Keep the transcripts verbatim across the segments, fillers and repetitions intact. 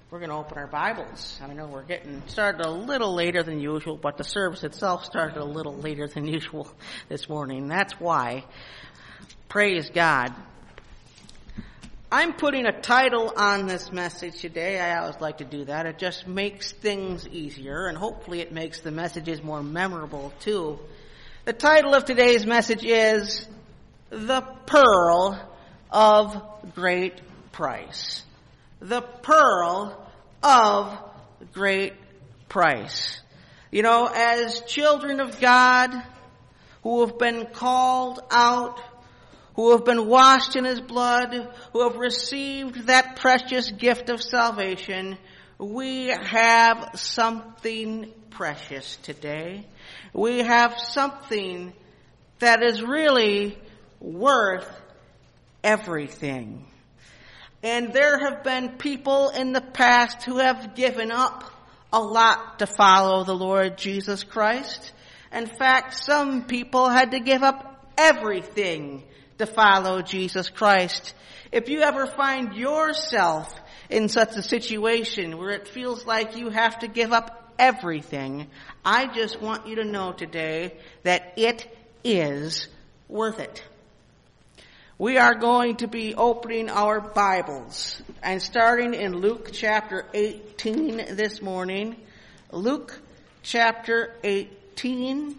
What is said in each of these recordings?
We're going to open our Bibles. I know we're getting started a little later than usual, but the service itself started a little later than usual this morning. That's why. Praise God. I'm putting a title on this message today. I always like to do that. It just makes things easier, and hopefully it makes the messages more memorable too. The title of today's message is The Pearl of Great Price. The pearl of great price. You know, as children of God who have been called out, who have been washed in His blood, who have received that precious gift of salvation, we have something precious today. We have something that is really worth everything. And there have been people in the past who have given up a lot to follow the Lord Jesus Christ. In fact, some people had to give up everything to follow Jesus Christ. If you ever find yourself in such a situation where it feels like you have to give up everything, I just want you to know today that it is worth it. We are going to be opening our Bibles and starting in Luke chapter eighteen this morning. Luke chapter eighteen.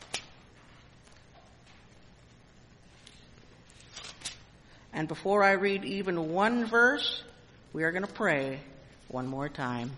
And before I read even one verse, we are going to pray one more time.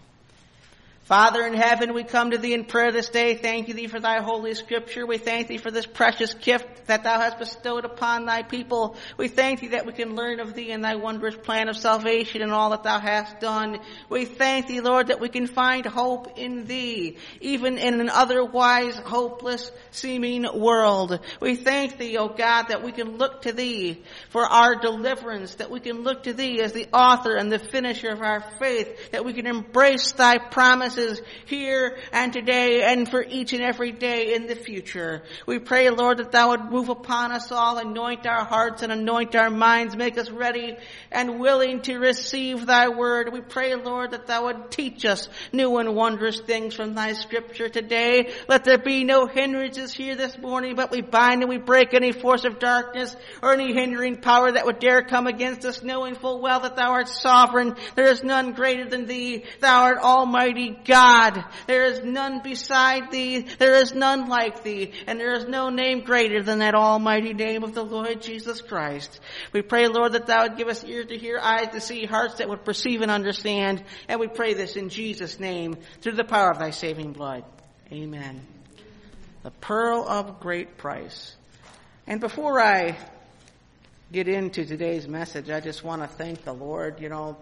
Father in heaven, we come to Thee in prayer this day. Thank you Thee for Thy holy scripture. We thank Thee for this precious gift that Thou hast bestowed upon Thy people. We thank Thee that we can learn of Thee and Thy wondrous plan of salvation and all that Thou hast done. We thank Thee, Lord, that we can find hope in Thee, even in an otherwise hopeless seeming world. We thank Thee, O God, that we can look to Thee for our deliverance, that we can look to Thee as the author and the finisher of our faith, that we can embrace Thy promises here and today and for each and every day in the future. We pray, Lord, that Thou would move upon us all, anoint our hearts and anoint our minds, make us ready and willing to receive Thy word. We pray, Lord, that Thou would teach us new and wondrous things from Thy scripture today. Let there be no hindrances here this morning, but we bind and we break any force of darkness or any hindering power that would dare come against us, knowing full well that Thou art sovereign. There is none greater than Thee. Thou art almighty God. There is none beside Thee. There is none like Thee. And there is no name greater than that almighty name of the Lord Jesus Christ. We pray, Lord, that Thou would give us ears to hear, eyes to see, hearts that would perceive and understand. And we pray this in Jesus' name through the power of Thy saving blood. Amen. The pearl of great price. And before I get into today's message, I just want to thank the Lord. You know,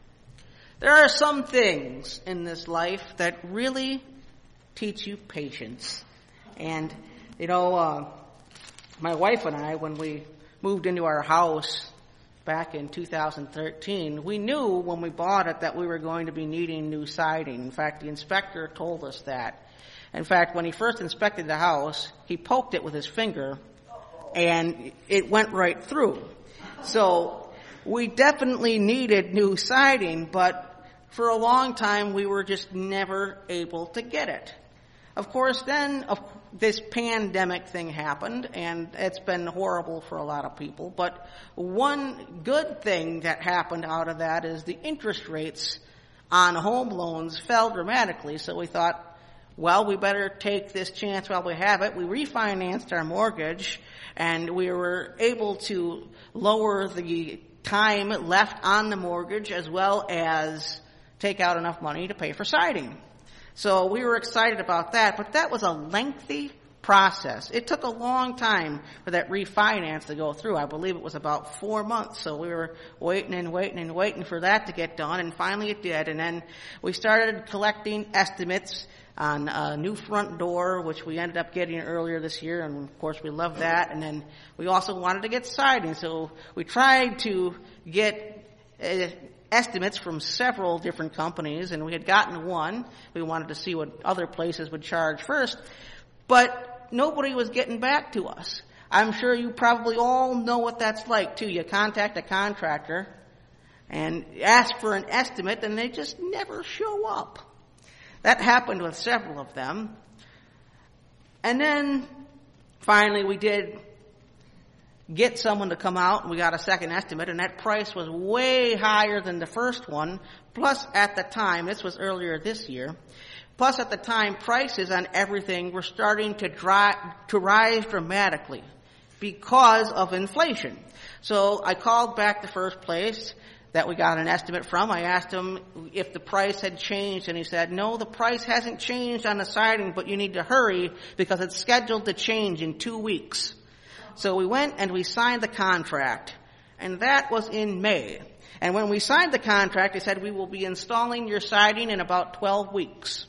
there are some things in this life that really teach you patience. And, you know, uh, my wife and I, when we moved into our house back in two thousand thirteen, we knew when we bought it that we were going to be needing new siding. In fact, the inspector told us that. In fact, when he first inspected the house, he poked it with his finger, and it went right through. So we definitely needed new siding, but for a long time, we were just never able to get it. Of course, then of, this pandemic thing happened, and it's been horrible for a lot of people. But one good thing that happened out of that is the interest rates on home loans fell dramatically. So we thought, well, we better take this chance while we have it. We refinanced our mortgage, and we were able to lower the time left on the mortgage as well as take out enough money to pay for siding. So we were excited about that, but that was a lengthy process. It took a long time for that refinance to go through. I believe it was about four months. So we were waiting and waiting and waiting for that to get done, and finally it did. And then we started collecting estimates on a new front door, which we ended up getting earlier this year, and of course we loved that. And then we also wanted to get siding, so we tried to get uh, estimates from several different companies, and we had gotten one. We wanted to see what other places would charge first, but nobody was getting back to us. I'm sure you probably all know what that's like, too. You contact a contractor, and ask for an estimate, and they just never show up. That happened with several of them. And then finally we did get someone to come out, and we got a second estimate, and that price was way higher than the first one. Plus, at the time, this was earlier this year, plus at the time, prices on everything were starting to, dry, to rise dramatically because of inflation. So I called back the first place that we got an estimate from. I asked him if the price had changed, and he said, no, the price hasn't changed on the siding, but you need to hurry because it's scheduled to change in two weeks. So we went and we signed the contract, and that was in May. And when we signed the contract, they said, we will be installing your siding in about twelve weeks.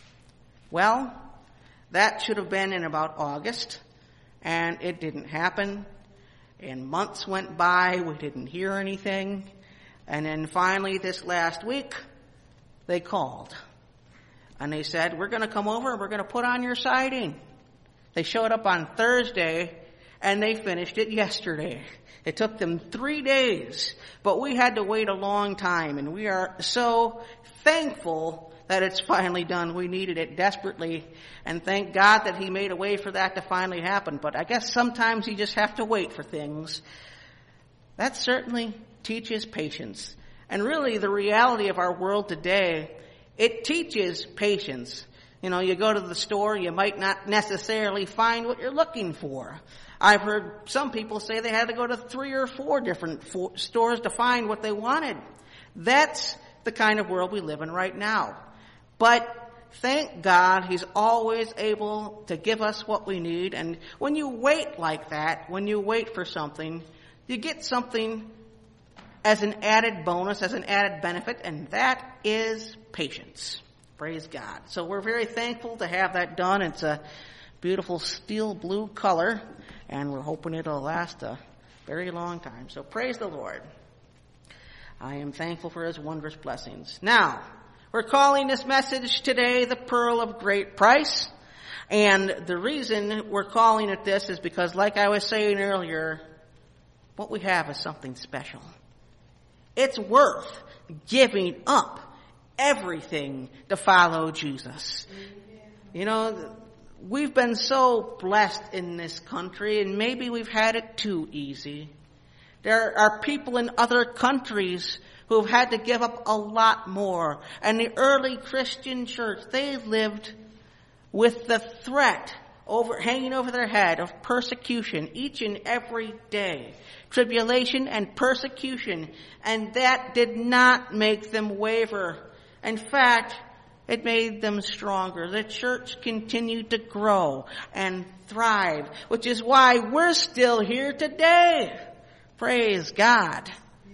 Well, that should have been in about August, and it didn't happen. And months went by, we didn't hear anything. And then finally this last week, they called. And they said, we're going to come over and we're going to put on your siding. They showed up on Thursday, and they finished it yesterday. It took them three days, but we had to wait a long time, and we are so thankful that it's finally done. We needed it desperately, and thank God that He made a way for that to finally happen. But I guess sometimes you just have to wait for things. That certainly teaches patience. And really, the reality of our world today, it teaches patience. You know, you go to the store, you might not necessarily find what you're looking for. I've heard some people say they had to go to three or four different for- stores to find what they wanted. That's the kind of world we live in right now. But thank God He's always able to give us what we need. And when you wait like that, when you wait for something, you get something as an added bonus, as an added benefit, and that is patience. Praise God. So we're very thankful to have that done. It's a beautiful steel blue color, and we're hoping it'll last a very long time. So praise the Lord. I am thankful for His wondrous blessings. Now, we're calling this message today the Pearl of Great Price. And the reason we're calling it this is because, like I was saying earlier, what we have is something special. It's worth giving up everything to follow Jesus. You know, we've been so blessed in this country, and maybe we've had it too easy. There are people in other countries who have had to give up a lot more. And the early Christian church, they lived with the threat over hanging over their head of persecution each and every day. Tribulation and persecution. And that did not make them waver. In fact, it made them stronger. The church continued to grow and thrive, which is why we're still here today. Praise God.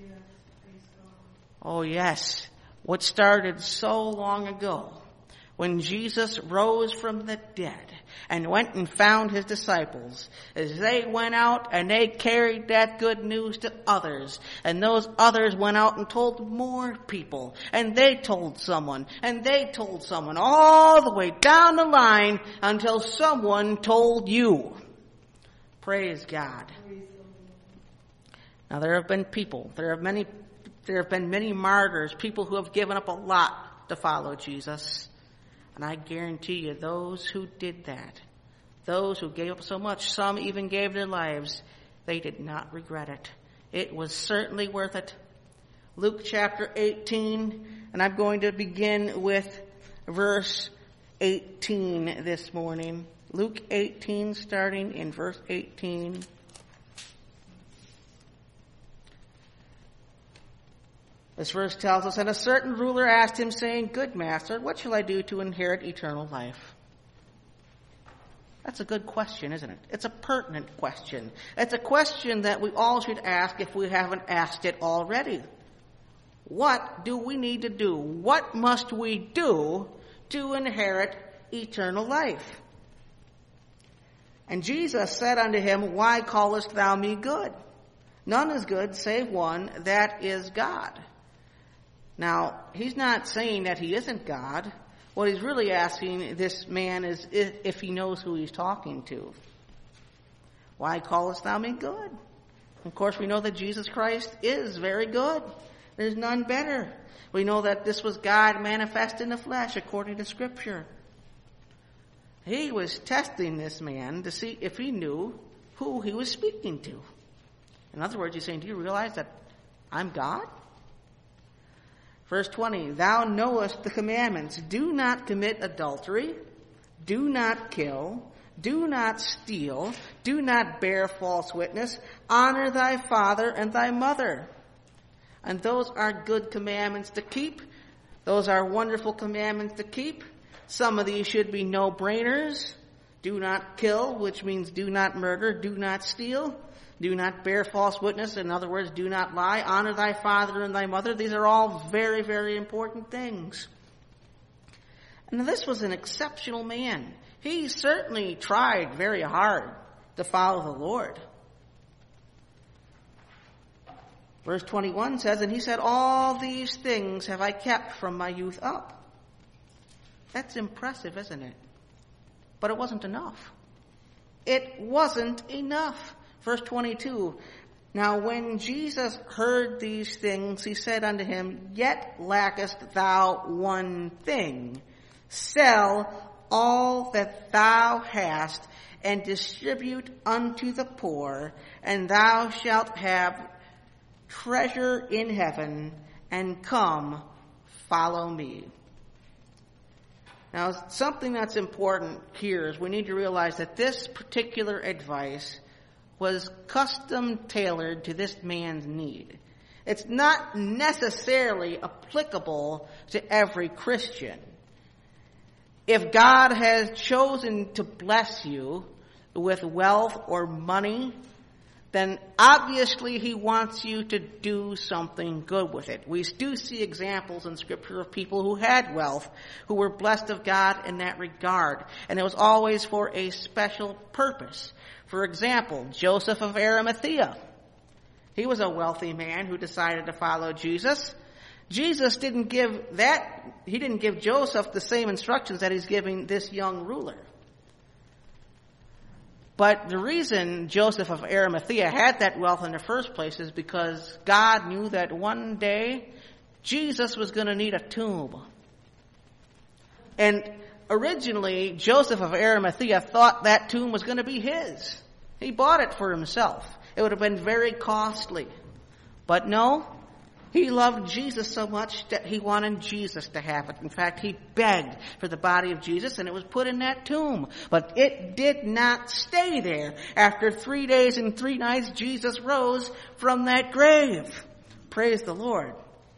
Oh yes, what started so long ago when Jesus rose from the dead and went and found His disciples as they went out and they carried that good news to others, and those others went out and told more people, and they told someone, and they told someone, all the way down the line until someone told you. Praise God. Now there have been people, there have many There have been many martyrs, people who have given up a lot to follow Jesus. And I guarantee you, those who did that, those who gave up so much, some even gave their lives, they did not regret it. It was certainly worth it. Luke chapter eighteen, and I'm going to begin with verse eighteen this morning. Luke eighteen, starting in verse eighteen. This verse tells us, and a certain ruler asked Him, saying, Good master, what shall I do to inherit eternal life? That's a good question, isn't it? It's a pertinent question. It's a question that we all should ask if we haven't asked it already. What do we need to do? What must we do to inherit eternal life? And Jesus said unto him, Why callest thou me good? None is good save one, that is God. Now, He's not saying that He isn't God. What He's really asking this man is if, if he knows who He's talking to. Why callest thou me good? Of course, we know that Jesus Christ is very good. There's none better. We know that this was God manifest in the flesh according to Scripture. He was testing this man to see if he knew who he was speaking to. In other words, he's saying, do you realize that I'm God? Verse twenty, thou knowest the commandments. Do not commit adultery. Do not kill. Do not steal. Do not bear false witness. Honor thy father and thy mother. And those are good commandments to keep. Those are wonderful commandments to keep. Some of these should be no-brainers. Do not kill, which means do not murder. Do not steal. Do not bear false witness. In other words, do not lie. Honor thy father and thy mother. These are all very, very important things. And this was an exceptional man. He certainly tried very hard to follow the Lord. Verse twenty-one says, and he said, all these things have I kept from my youth up. That's impressive, isn't it? But it wasn't enough. It wasn't enough. Verse twenty-two, now when Jesus heard these things, he said unto him, yet lackest thou one thing. Sell all that thou hast, and distribute unto the poor, and thou shalt have treasure in heaven, and come, follow me. Now, something that's important here is we need to realize that this particular advice was custom tailored to this man's need. It's not necessarily applicable to every Christian. If God has chosen to bless you with wealth or money, then obviously he wants you to do something good with it. We do see examples in Scripture of people who had wealth, who were blessed of God in that regard. And it was always for a special purpose. For example, Joseph of Arimathea. He was a wealthy man who decided to follow Jesus. Jesus didn't give that, he didn't give Joseph the same instructions that he's giving this young ruler. But the reason Joseph of Arimathea had that wealth in the first place is because God knew that one day Jesus was going to need a tomb. And originally, Joseph of Arimathea thought that tomb was going to be his. He bought it for himself. It would have been very costly. But no, he loved Jesus so much that he wanted Jesus to have it. In fact, he begged for the body of Jesus, and it was put in that tomb. But it did not stay there. After three days and three nights, Jesus rose from that grave. Praise the Lord.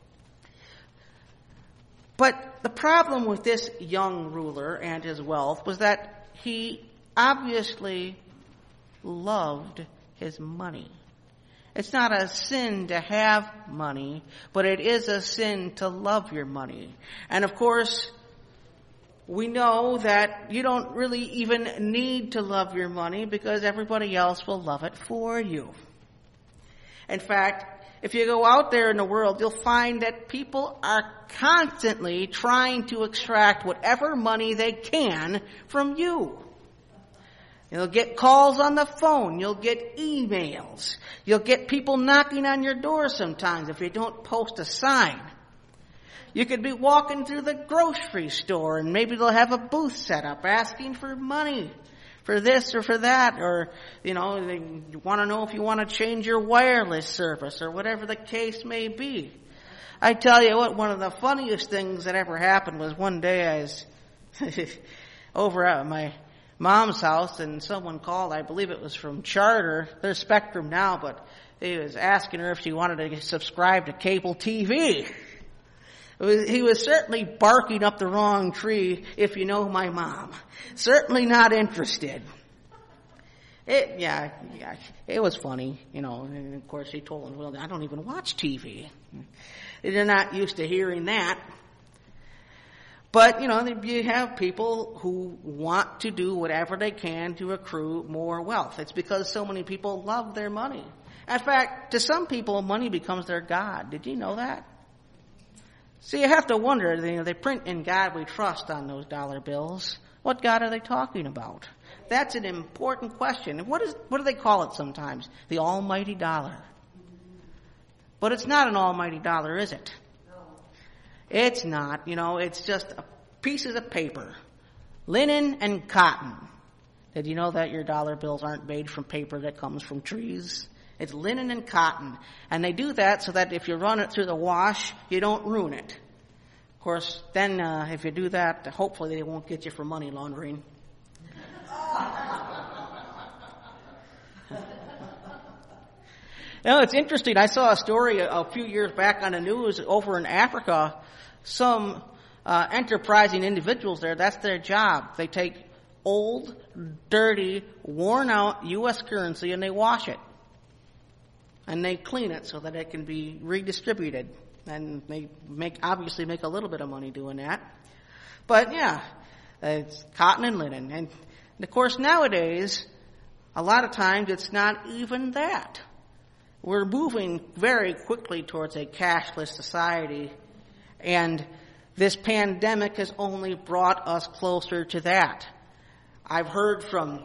But the problem with this young ruler and his wealth was that he obviously loved his money. It's not a sin to have money, but it is a sin to love your money. And of course, we know that you don't really even need to love your money because everybody else will love it for you. In fact, if you go out there in the world, you'll find that people are constantly trying to extract whatever money they can from you. You'll get calls on the phone. You'll get emails. You'll get people knocking on your door sometimes if you don't post a sign. You could be walking through the grocery store and maybe they'll have a booth set up asking for money for this or for that, or, you know, they want to know if you want to change your wireless service or whatever the case may be. I tell you what, one of the funniest things that ever happened was one day I was over at my mom's house and someone called. I believe it was from Charter. They're Spectrum now, but he was asking her if she wanted to subscribe to cable T V. It was, he was certainly barking up the wrong tree, if you know my mom. Certainly not interested. It, yeah, yeah, it was funny, you know, and of course she told him, well, I don't even watch T V. They're not used to hearing that. But, you know, you have people who want to do whatever they can to accrue more wealth. It's because so many people love their money. In fact, to some people, money becomes their God. Did you know that? So you have to wonder, you know, they print "In God We Trust" on those dollar bills. What God are they talking about? That's an important question. What is, what do they call it sometimes? The almighty dollar. But it's not an almighty dollar, is it? No. It's not. You know, it's just a pieces of paper, linen and cotton. Did you know that your dollar bills aren't made from paper that comes from trees? It's linen and cotton. And they do that so that if you run it through the wash, you don't ruin it. Of course, then uh, if you do that, hopefully they won't get you for money laundering. You know, it's interesting. I saw a story a, a few years back on the news over in Africa. Some uh, enterprising individuals there, that's their job. They take old, dirty, worn-out U S currency and they wash it. And they clean it so that it can be redistributed. And they make obviously make a little bit of money doing that. But yeah, it's cotton and linen. And of course nowadays, a lot of times it's not even that. We're moving very quickly towards a cashless society, and this pandemic has only brought us closer to that. I've heard from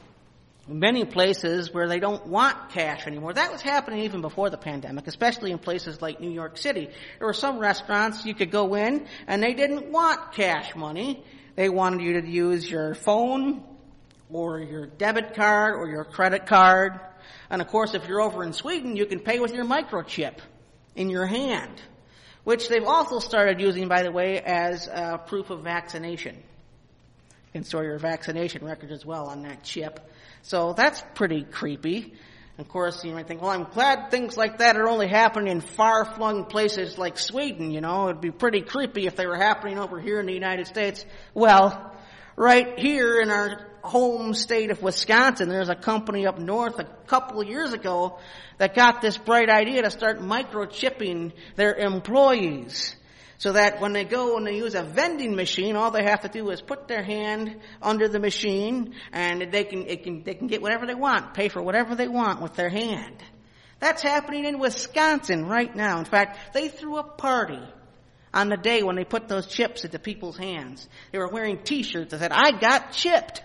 many places where they don't want cash anymore. That was happening even before the pandemic, especially in places like New York City. There were some restaurants you could go in, and they didn't want cash money. They wanted you to use your phone or your debit card or your credit card. And of course, if you're over in Sweden, you can pay with your microchip in your hand, which they've also started using, by the way, as uh, proof of vaccination. You can store your vaccination record as well on that chip. So that's pretty creepy. Of course, you might think, well, I'm glad things like that are only happening in far-flung places like Sweden, you know. It'd be pretty creepy if they were happening over here in the United States. Well, right here in our home state of Wisconsin, there's a company up north a couple of years ago that got this bright idea to start microchipping their employees so that when they go and they use a vending machine, all they have to do is put their hand under the machine and they can, it can, they can get whatever they want, pay for whatever they want with their hand. That's happening in Wisconsin right now. In fact, they threw a party on the day when they put those chips into people's hands. They were wearing t-shirts that said, "I got chipped."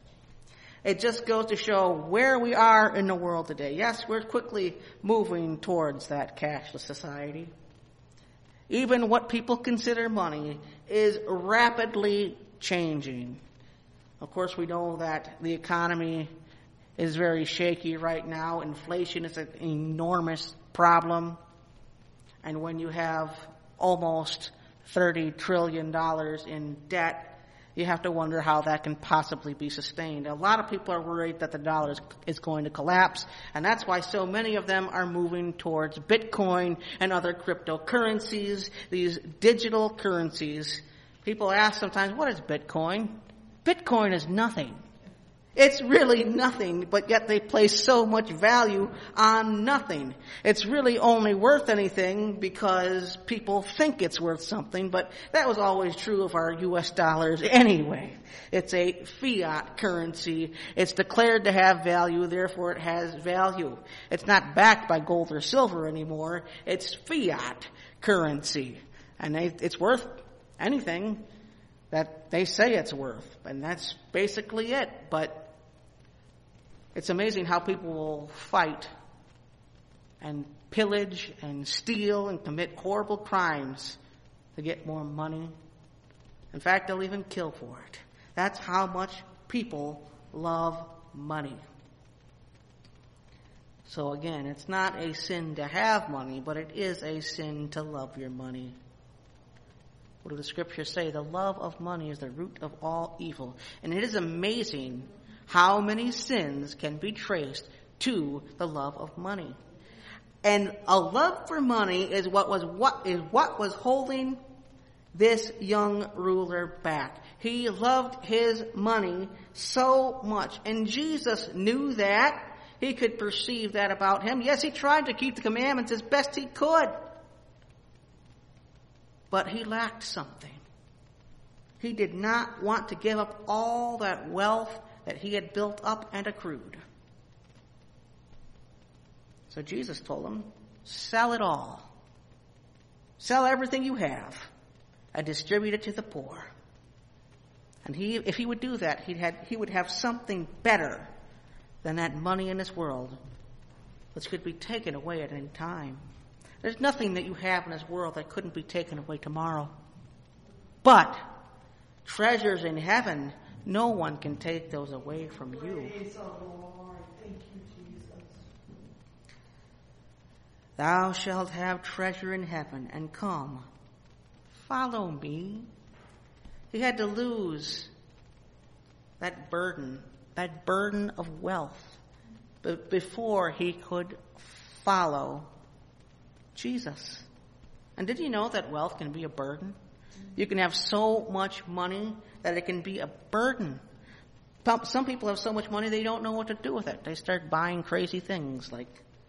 It just goes to show where we are in the world today. Yes, we're quickly moving towards that cashless society. Even what people consider money is rapidly changing. Of course, we know that the economy is very shaky right now. Inflation is an enormous problem. And when you have almost thirty trillion dollars in debt, you have to wonder how that can possibly be sustained. A lot of people are worried that the dollar is, is going to collapse, and that's why so many of them are moving towards Bitcoin and other cryptocurrencies, these digital currencies. People ask sometimes, what is Bitcoin? Bitcoin is nothing. It's really nothing, but yet they place so much value on nothing. It's really only worth anything because people think it's worth something, but that was always true of our U S dollars anyway. It's a fiat currency. It's declared to have value, therefore it has value. It's not backed by gold or silver anymore. It's fiat currency. And they, it's worth anything that they say it's worth. And that's basically it. But it's amazing how people will fight and pillage and steal and commit horrible crimes to get more money. In fact, they'll even kill for it. That's how much people love money. So again, it's not a sin to have money, but it is a sin to love your money. What do the scriptures say? The love of money is the root of all evil. And it is amazing how many sins can be traced to the love of money. And a love for money is what was what is what was holding this young ruler back. He loved his money so much. And Jesus knew that. He could perceive that about him. Yes, he tried to keep the commandments as best he could. But he lacked something. He did not want to give up all that wealth that he had built up and accrued. So Jesus told him, sell it all. Sell everything you have and distribute it to the poor. And he, if he would do that, he'd had, he would have something better than that money in this world, which could be taken away at any time. There's nothing that you have in this world that couldn't be taken away tomorrow. But treasures in heaven, no one can take those away from you. Praise the Lord. Thank you, Jesus. Thou shalt have treasure in heaven, and come, follow me. He had to lose that burden, that burden of wealth, before he could follow Jesus. And did you know that wealth can be a burden? You can have so much money that it can be a burden. Some people have so much money they don't know what to do with it. They start buying crazy things like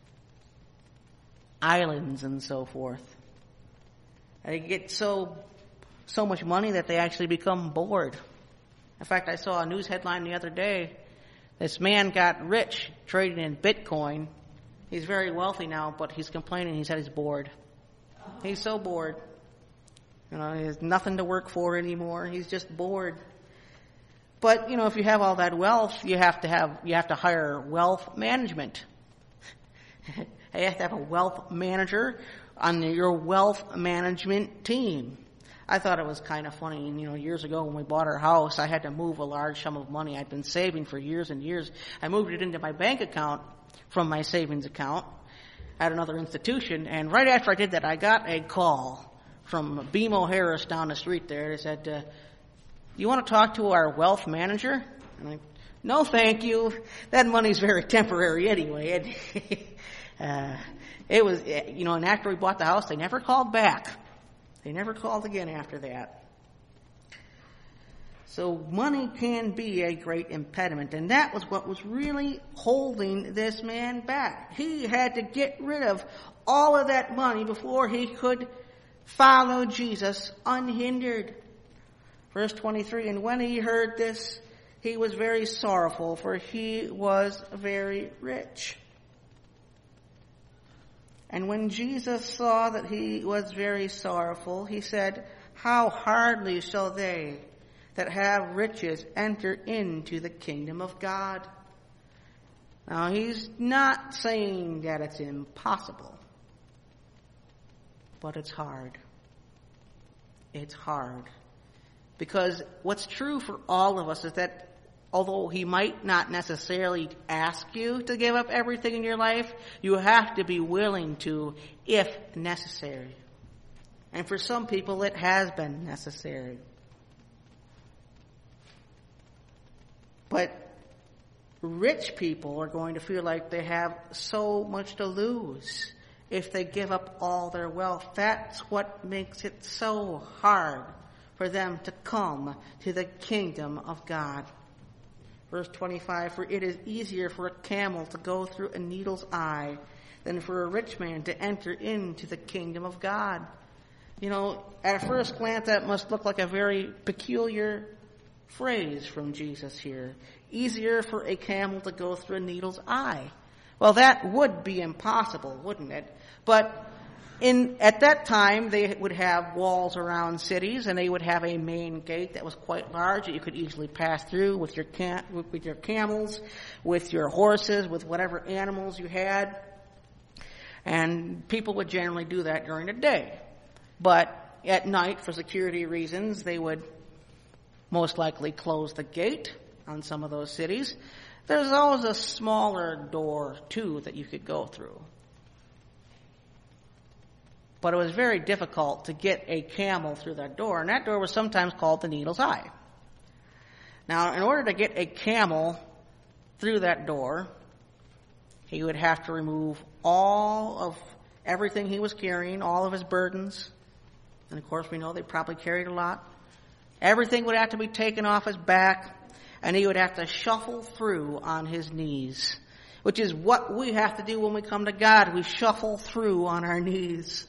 islands and so forth. They get so so much money that they actually become bored. In fact, I saw a news headline the other day. This man got rich trading in Bitcoin. He's very wealthy now, but he's complaining. He said he's bored. He's so bored. You know, he has nothing to work for anymore. He's just bored. But, you know, if you have all that wealth, you have to have, you have to hire wealth management. You have to have a wealth manager on your wealth management team. I thought it was kind of funny. You know, years ago when we bought our house, I had to move a large sum of money I'd been saving for years and years. I moved it into my bank account from my savings account at another institution. And right after I did that, I got a call from B M O Harris down the street there. They said, uh, you want to talk to our wealth manager? And I, no, thank you. That money's very temporary anyway. uh, it was, you know, and after we bought the house, they never called back. They never called again after that. So money can be a great impediment, and that was what was really holding this man back. He had to get rid of all of that money before he could follow Jesus unhindered. Verse twenty-three, and when he heard this, he was very sorrowful, for he was very rich. And when Jesus saw that he was very sorrowful, he said, how hardly shall they that have riches enter into the kingdom of God? Now, he's not saying that it's impossible, but it's hard. It's hard. Because what's true for all of us is that although he might not necessarily ask you to give up everything in your life, you have to be willing to if necessary. And for some people, it has been necessary. But rich people are going to feel like they have so much to lose if they give up all their wealth. That's what makes it so hard for them to come to the kingdom of God. Verse twenty-five, for it is easier for a camel to go through a needle's eye than for a rich man to enter into the kingdom of God. You know, at a first glance, that must look like a very peculiar phrase from Jesus here. Easier for a camel to go through a needle's eye. Well, that would be impossible, wouldn't it? But in at that time, they would have walls around cities, and they would have a main gate that was quite large that you could easily pass through with your cam- with your camels, with your horses, with whatever animals you had. And people would generally do that during the day. But at night, for security reasons, they would most likely close the gate on some of those cities. There's always a smaller door, too, that you could go through. But it was very difficult to get a camel through that door, and that door was sometimes called the needle's eye. Now, in order to get a camel through that door, he would have to remove all of everything he was carrying, all of his burdens. And of course, we know they probably carried a lot. Everything would have to be taken off his back, and he would have to shuffle through on his knees, which is what we have to do when we come to God. We shuffle through on our knees.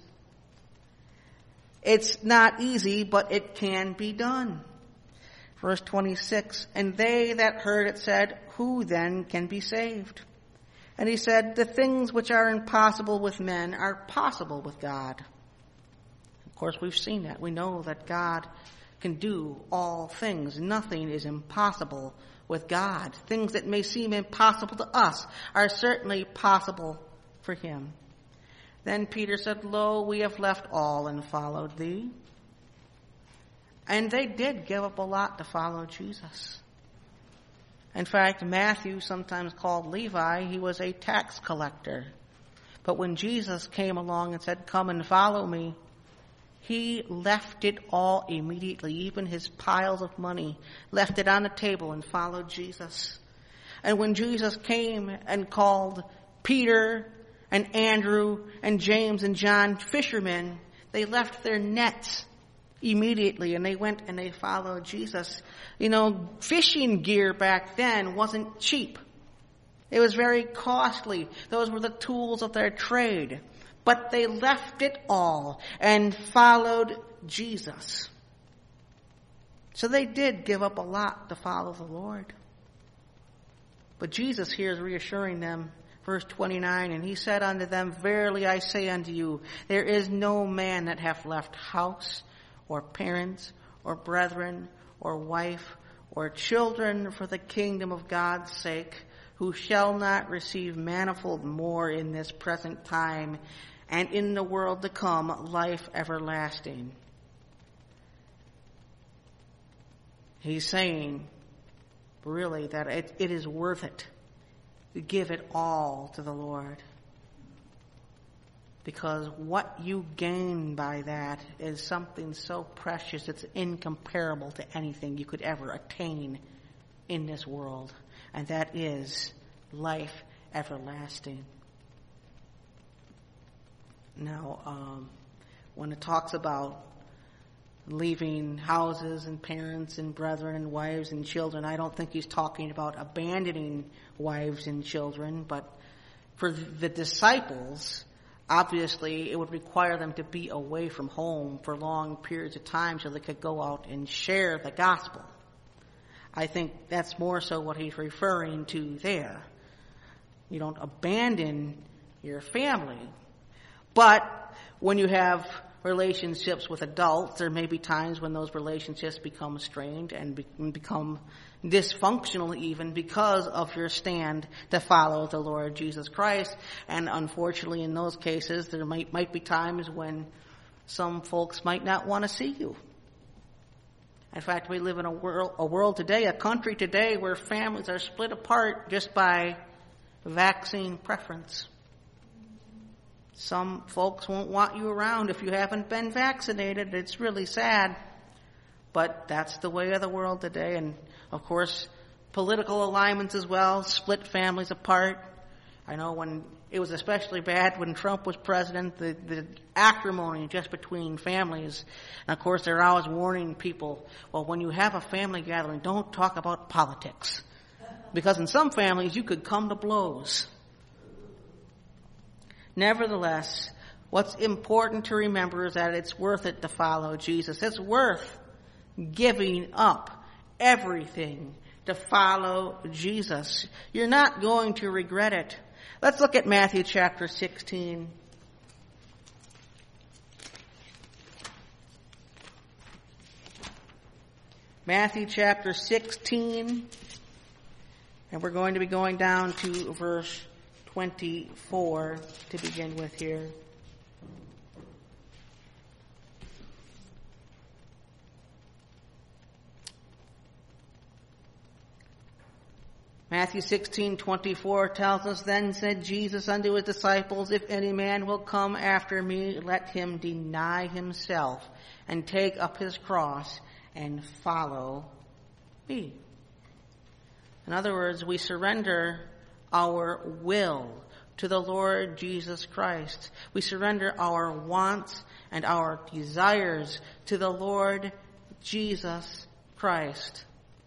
It's not easy, but it can be done. Verse twenty-six, and they that heard it said, who then can be saved? And he said, the things which are impossible with men are possible with God. Of course, we've seen that. We know that God can do all things. Nothing is impossible with God. Things that may seem impossible to us are certainly possible for him. Then Peter said, Lo, we have left all and followed thee. And they did give up a lot to follow Jesus. In fact, Matthew, sometimes called Levi, he was a tax collector. But when Jesus came along and said, come and follow me, he left it all immediately, even his piles of money, left it on the table and followed Jesus. And when Jesus came and called Peter and Andrew and James and John fishermen, they left their nets immediately and they went and they followed Jesus. You know, fishing gear back then wasn't cheap. It was very costly. Those were the tools of their trade. But they left it all and followed Jesus. So they did give up a lot to follow the Lord. But Jesus here is reassuring them. Verse twenty-nine, and he said unto them, verily I say unto you, there is no man that hath left house, or parents, or brethren, or wife, or children for the kingdom of God's sake, who shall not receive manifold more in this present time, and in the world to come life everlasting. He's saying, really, that it, it is worth it to give it all to the Lord. Because what you gain by that is something so precious, it's incomparable to anything you could ever attain in this world. And that is life everlasting. Now, um, when it talks about leaving houses and parents and brethren and wives and children, I don't think he's talking about abandoning wives and children, but for the disciples, obviously it would require them to be away from home for long periods of time so they could go out and share the gospel. I think that's more so what he's referring to there. You don't abandon your family. But when you have relationships with adults, there may be times when those relationships become strained and be- become dysfunctional even because of your stand to follow the Lord Jesus Christ. And unfortunately, in those cases, there might, might be times when some folks might not want to see you. In fact, we live in a world, a world today, a country today where families are split apart just by vaccine preference. Some folks won't want you around if you haven't been vaccinated. It's really sad. But that's the way of the world today. And, of course, political alignments as well split families apart. I know when it was especially bad when Trump was president, the, the acrimony just between families. And, of course, they're always warning people, well, when you have a family gathering, don't talk about politics. Because in some families, you could come to blows. Nevertheless, what's important to remember is that it's worth it to follow Jesus. It's worth giving up everything to follow Jesus. You're not going to regret it. Let's look at Matthew chapter sixteen. Matthew chapter sixteen. And we're going to be going down to verse twenty-four to begin with here. Matthew sixteen twenty-four tells us, then said Jesus unto his disciples, if any man will come after me, let him deny himself and take up his cross and follow me. In other words, we surrender our will to the Lord Jesus Christ. We surrender our wants and our desires to the Lord Jesus Christ.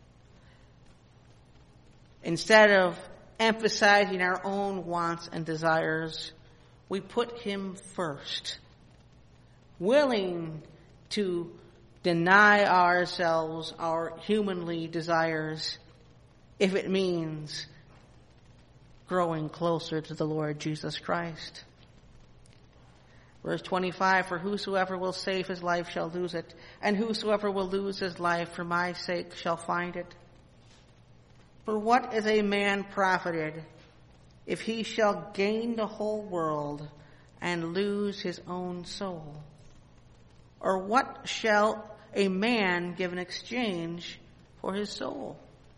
Instead of emphasizing our own wants and desires, we put him first, willing to deny ourselves our humanly desires if it means growing closer to the Lord Jesus Christ. Verse twenty-five, for whosoever will save his life shall lose it, and whosoever will lose his life for my sake shall find it. For what is a man profited if he shall gain the whole world and lose his own soul? Or what shall a man give in exchange for his soul?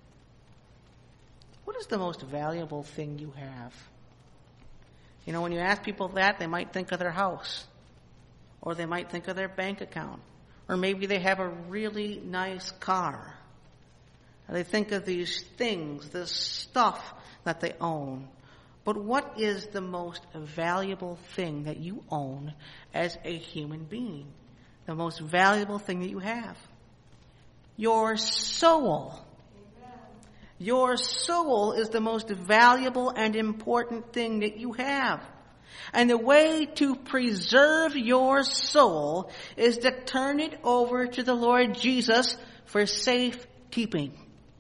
What is the most valuable thing you have? You know, when you ask people that, they might think of their house, or they might think of their bank account, or maybe they have a really nice car. And they think of these things, this stuff that they own. But what is the most valuable thing that you own as a human being? The most valuable thing that you have? Your soul. Amen. Your soul is the most valuable and important thing that you have. And the way to preserve your soul is to turn it over to the Lord Jesus for safekeeping.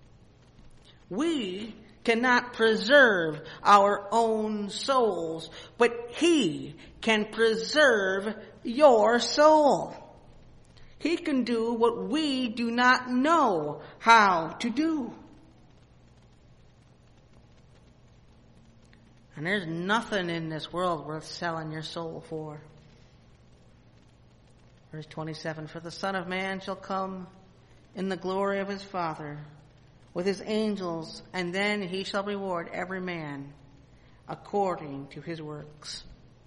We cannot preserve our own souls, but He can preserve your soul. He can do what we do not know how to do. And there's nothing in this world worth selling your soul for. Verse twenty-seven, for the Son of Man shall come in the glory of his Father with his angels, and then he shall reward every man according to his works.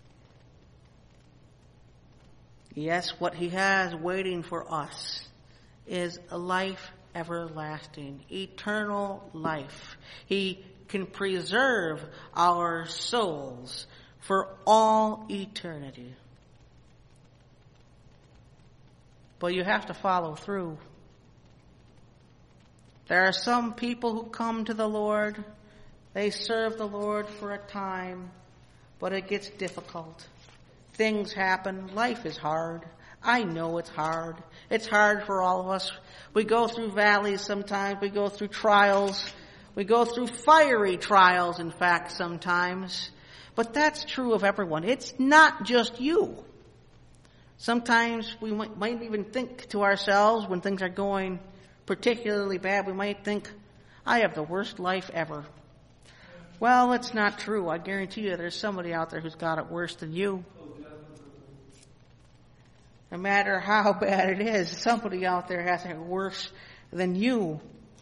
Yes, what he has waiting for us is a life everlasting, eternal life. He can preserve our souls for all eternity. But you have to follow through. There are some people who come to the Lord, they serve the Lord for a time, but it gets difficult. Things happen. Life is hard. I know it's hard. It's hard for all of us. We go through valleys sometimes. We go through trials. We go through fiery trials, in fact, sometimes. But that's true of everyone. It's not just you. Sometimes we might, might even think to ourselves when things are going particularly bad, we might think, I have the worst life ever. Well, it's not true. I guarantee you there's somebody out there who's got it worse than you. No matter how bad it is, somebody out there has it worse than you.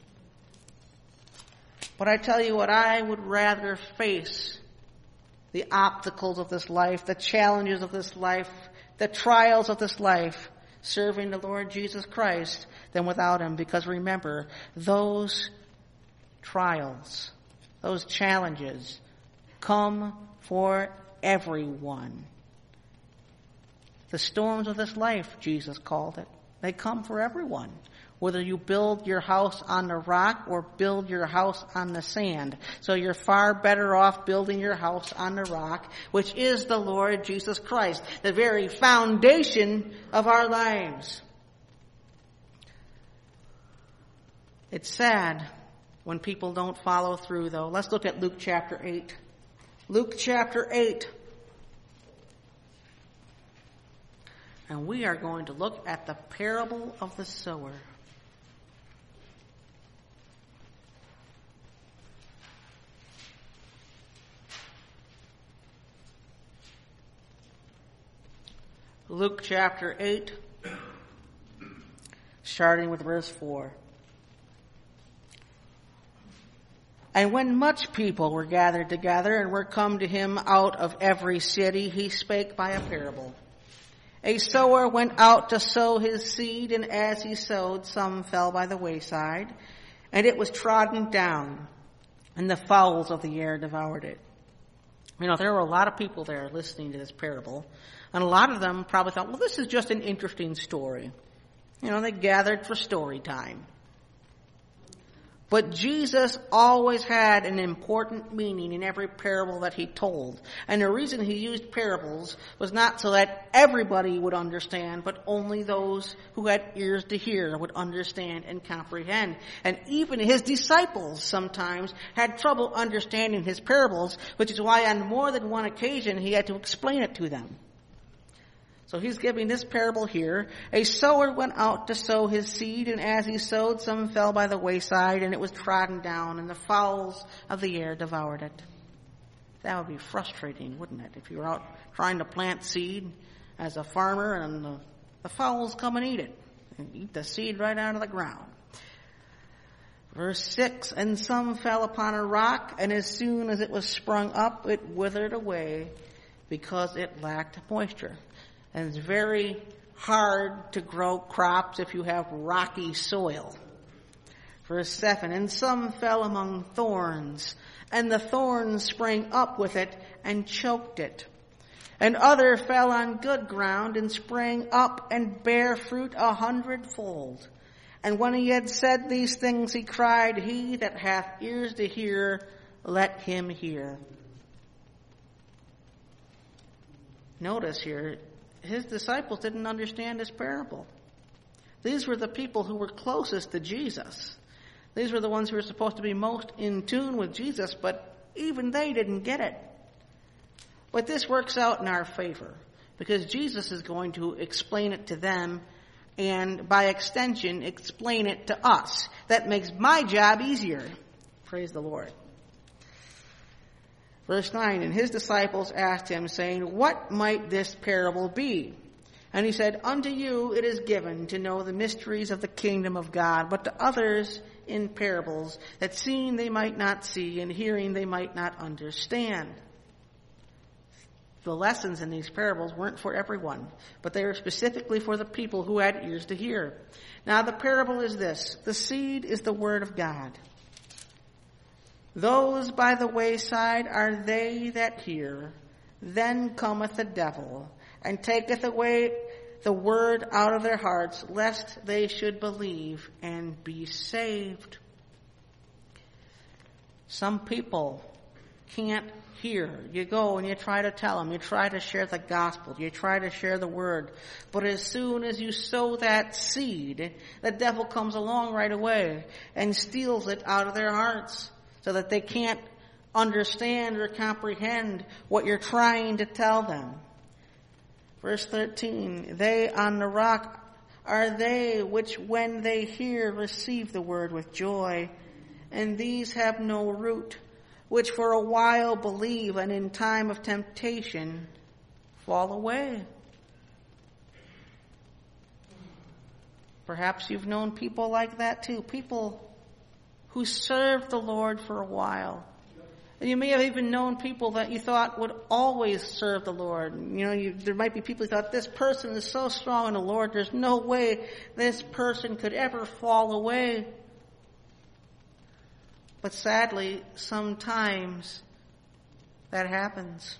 But I tell you what, I would rather face the obstacles of this life, the challenges of this life, the trials of this life, serving the Lord Jesus Christ than without Him. Because remember, those trials, those challenges come for everyone. The storms of this life, Jesus called it, they come for everyone. Whether you build your house on the rock or build your house on the sand. So you're far better off building your house on the rock, which is the Lord Jesus Christ, the very foundation of our lives. It's sad when people don't follow through, though. Let's look at Luke chapter eight. Luke chapter eight. And we are going to look at the parable of the sower. Luke chapter eight, starting with verse four. And when much people were gathered together and were come to him out of every city, he spake by a parable. A sower went out to sow his seed, and as he sowed, some fell by the wayside, and it was trodden down, and the fowls of the air devoured it. You know, there were a lot of people there listening to this parable, and a lot of them probably thought, well, this is just an interesting story. You know, they gathered for story time. But Jesus always had an important meaning in every parable that he told. And the reason he used parables was not so that everybody would understand, but only those who had ears to hear would understand and comprehend. And even his disciples sometimes had trouble understanding his parables, which is why on more than one occasion he had to explain it to them. So he's giving this parable here. A sower went out to sow his seed, and as he sowed, some fell by the wayside, and it was trodden down, and the fowls of the air devoured it. That would be frustrating, wouldn't it? If you were out trying to plant seed as a farmer and the, the fowls come and eat it and eat the seed right out of the ground. Verse six, and some fell upon a rock, and as soon as it was sprung up, it withered away because it lacked moisture. And it's very hard to grow crops if you have rocky soil. Verse seven, and some fell among thorns, and the thorns sprang up with it and choked it. And other fell on good ground and sprang up and bare fruit a hundredfold. And when he had said these things, he cried, he that hath ears to hear, let him hear. Notice here, his disciples didn't understand this parable. These were the people who were closest to Jesus. These were the ones who were supposed to be most in tune with Jesus, but even they didn't get it. But this works out in our favor, because Jesus is going to explain it to them, and by extension, explain it to us. That makes my job easier. Praise the Lord. Verse nine, and his disciples asked him, saying, what might this parable be? And he said, unto you it is given to know the mysteries of the kingdom of God, but to others in parables, that seeing they might not see, and hearing they might not understand. The lessons in these parables weren't for everyone, but they were specifically for the people who had ears to hear. Now the parable is this: the seed is the word of God. Those by the wayside are they that hear. Then cometh the devil, and taketh away the word out of their hearts, lest they should believe and be saved. Some people can't hear. You go and you try to tell them, you try to share the gospel, you try to share the word, but as soon as you sow that seed, the devil comes along right away and steals it out of their hearts, so that they can't understand or comprehend what you're trying to tell them. Verse thirteen, they on the rock are they which when they hear receive the word with joy, and these have no root, which for a while believe, and in time of temptation fall away. Perhaps you've known people like that too, people who served the Lord for a while. And you may have even known people that you thought would always serve the Lord. You know, you, there might be people who thought, this person is so strong in the Lord, there's no way this person could ever fall away. But sadly, sometimes that happens.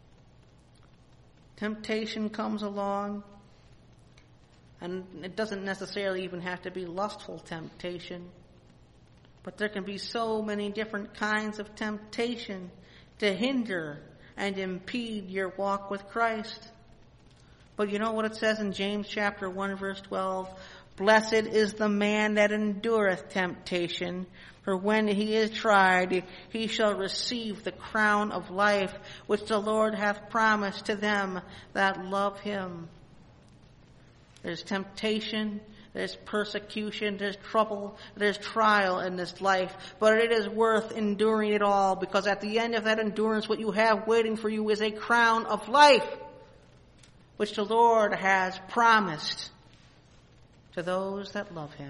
Temptation comes along, and it doesn't necessarily even have to be lustful temptation. But there can be so many different kinds of temptation to hinder and impede your walk with Christ. But you know what it says in James chapter one, verse twelve? Blessed is the man that endureth temptation, for when he is tried, he shall receive the crown of life, which the Lord hath promised to them that love him. There's temptation, there's persecution, there's trouble, there's trial in this life, but it is worth enduring it all, because at the end of that endurance, what you have waiting for you is a crown of life, which the Lord has promised to those that love him.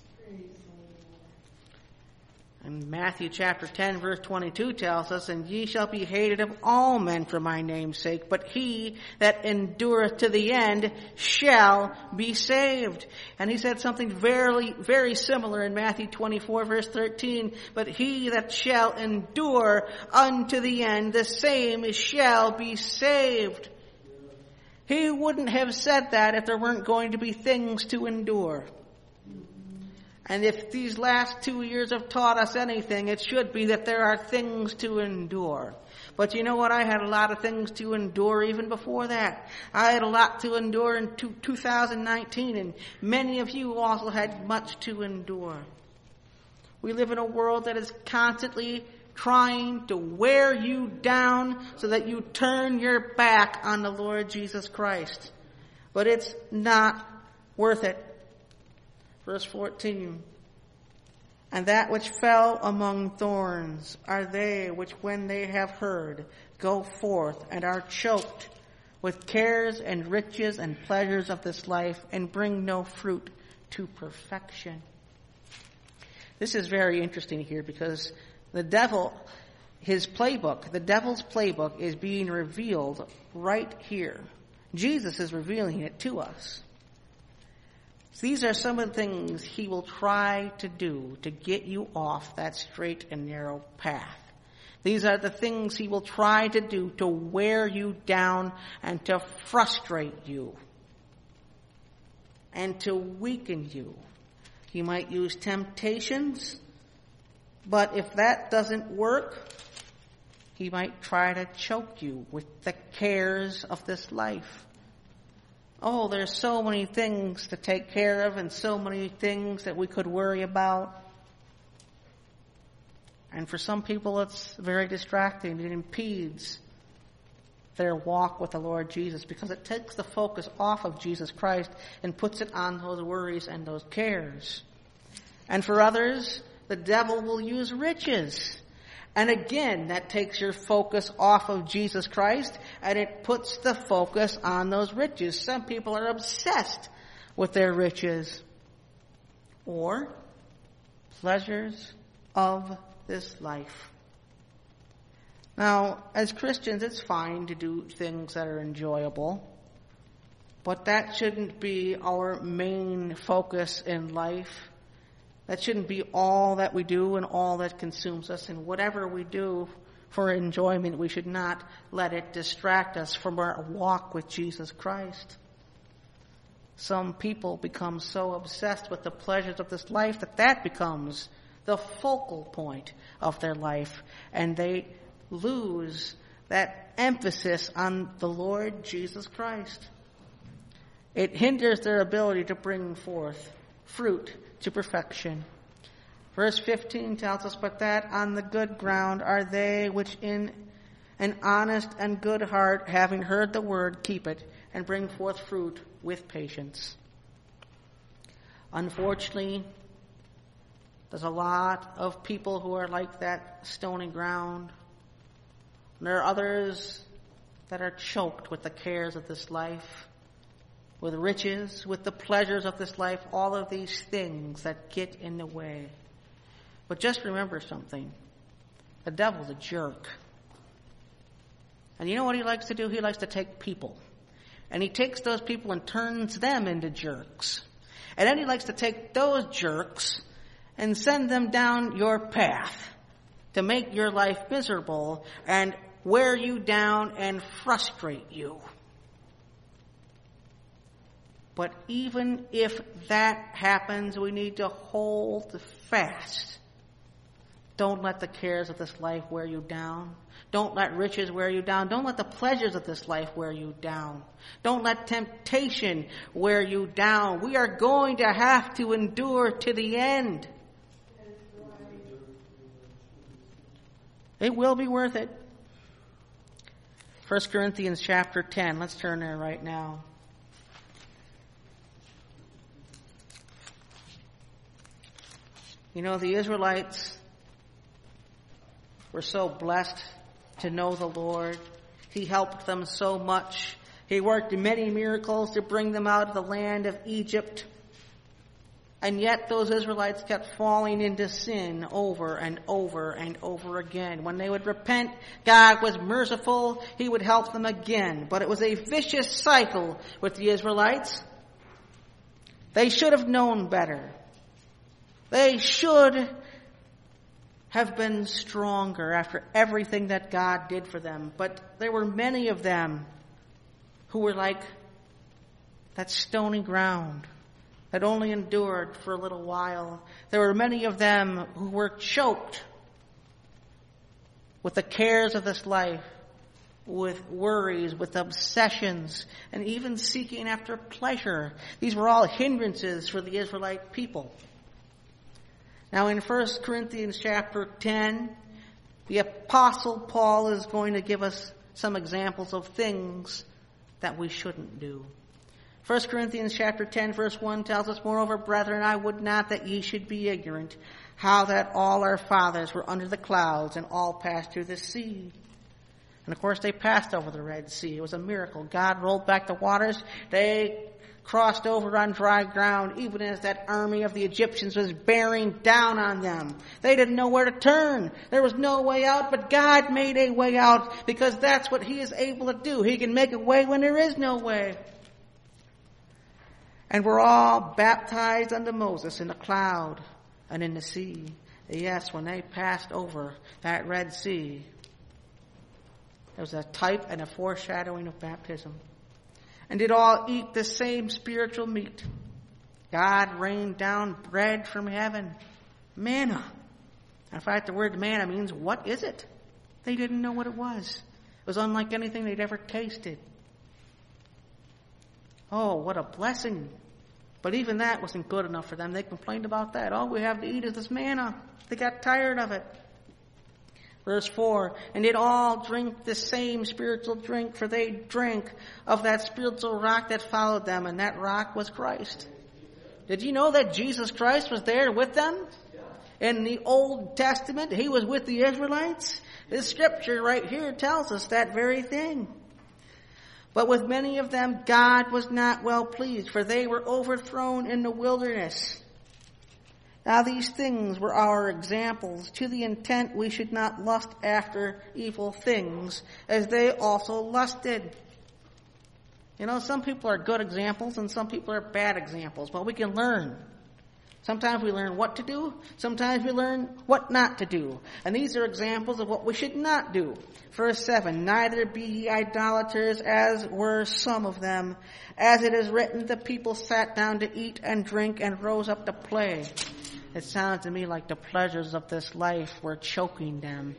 And Matthew chapter ten, verse twenty-two tells us, and ye shall be hated of all men for my name's sake, but he that endureth to the end shall be saved. And he said something very, very similar in Matthew twenty-four, verse thirteen, but he that shall endure unto the end, the same shall be saved. He wouldn't have said that if there weren't going to be things to endure. And if these last two years have taught us anything, it should be that there are things to endure. But you know what? I had a lot of things to endure even before that. I had a lot to endure in two thousand nineteen, and many of you also had much to endure. We live in a world that is constantly trying to wear you down so that you turn your back on the Lord Jesus Christ. But it's not worth it. Verse fourteen, And that which fell among thorns are they which, when they have heard, go forth and are choked with cares and riches and pleasures of this life, and bring no fruit to perfection. This is very interesting here, because the devil, his playbook, the devil's playbook is being revealed right here. Jesus is revealing it to us. These are some of the things he will try to do to get you off that straight and narrow path. These are the things he will try to do to wear you down and to frustrate you and to weaken you. He might use temptations, but if that doesn't work, he might try to choke you with the cares of this life. Oh, there's so many things to take care of and so many things that we could worry about. And for some people, it's very distracting. It impedes their walk with the Lord Jesus, because it takes the focus off of Jesus Christ and puts it on those worries and those cares. And for others, the devil will use riches. And again, that takes your focus off of Jesus Christ, and it puts the focus on those riches. Some people are obsessed with their riches. Or pleasures of this life. Now, as Christians, it's fine to do things that are enjoyable, but that shouldn't be our main focus in life. That shouldn't be all that we do and all that consumes us. And whatever we do for enjoyment, we should not let it distract us from our walk with Jesus Christ. Some people become so obsessed with the pleasures of this life that that becomes the focal point of their life, and they lose that emphasis on the Lord Jesus Christ. It hinders their ability to bring forth fruit to perfection. Verse fifteen tells us, but that on the good ground are they which in an honest and good heart, having heard the word, keep it, and bring forth fruit with patience. Unfortunately, there's a lot of people who are like that stony ground. And there are others that are choked with the cares of this life, with riches, with the pleasures of this life, all of these things that get in the way. But just remember something. The devil's a jerk. And you know what he likes to do? He likes to take people. And he takes those people and turns them into jerks. And then he likes to take those jerks and send them down your path to make your life miserable and wear you down and frustrate you. But even if that happens, we need to hold fast. Don't let the cares of this life wear you down. Don't let riches wear you down. Don't let the pleasures of this life wear you down. Don't let temptation wear you down. We are going to have to endure to the end. It will be worth it. First Corinthians chapter ten. Let's turn there right now. You know, the Israelites were so blessed to know the Lord. He helped them so much. He worked many miracles to bring them out of the land of Egypt. And yet those Israelites kept falling into sin over and over and over again. When they would repent, God was merciful. He would help them again. But it was a vicious cycle with the Israelites. They should have known better. They should have been stronger after everything that God did for them. But there were many of them who were like that stony ground that only endured for a little while. There were many of them who were choked with the cares of this life, with worries, with obsessions, and even seeking after pleasure. These were all hindrances for the Israelite people. Now in First Corinthians chapter ten, the Apostle Paul is going to give us some examples of things that we shouldn't do. First Corinthians chapter ten, verse one tells us, Moreover, brethren, I would not that ye should be ignorant, how that all our fathers were under the clouds, and all passed through the sea. And of course, they passed over the Red Sea. It was a miracle. God rolled back the waters. They crossed over on dry ground, even as that army of the Egyptians was bearing down on them. They didn't know where to turn. There was no way out, but God made a way out, because that's what He is able to do. He can make a way when there is no way. And we're all baptized unto Moses in the cloud and in the sea. Yes, when they passed over that Red Sea, there was a type and a foreshadowing of baptism. And did all eat the same spiritual meat. God rained down bread from heaven, manna. In fact, the word manna means, what is it? They didn't know what it was. It was unlike anything they'd ever tasted. Oh, what a blessing. But even that wasn't good enough for them. They complained about that. All we have to eat is this manna. They got tired of it. Verse four, and did all drink the same spiritual drink, for they drank of that spiritual rock that followed them, and that rock was Christ. Did you know that Jesus Christ was there with them? In the Old Testament, He was with the Israelites. This scripture right here tells us that very thing. But with many of them, God was not well pleased, for they were overthrown in the wilderness. Now these things were our examples, to the intent we should not lust after evil things, as they also lusted. You know, some people are good examples and some people are bad examples, but we can learn. Sometimes we learn what to do, sometimes we learn what not to do. And these are examples of what we should not do. Verse seven, neither be ye idolaters, as were some of them. As it is written, the people sat down to eat and drink and rose up to play. It sounds to me like the pleasures of this life were choking them.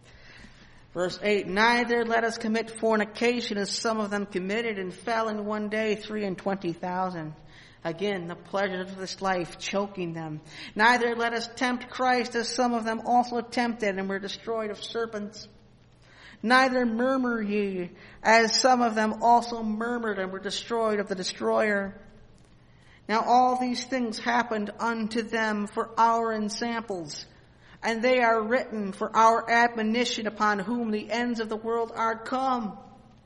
Verse eight, neither let us commit fornication, as some of them committed, and fell in one day three and twenty thousand. Again, the pleasures of this life choking them. Neither let us tempt Christ, as some of them also tempted and were destroyed of serpents. Neither murmur ye, as some of them also murmured and were destroyed of the destroyer. Now all these things happened unto them for our ensamples, and they are written for our admonition, upon whom the ends of the world are come.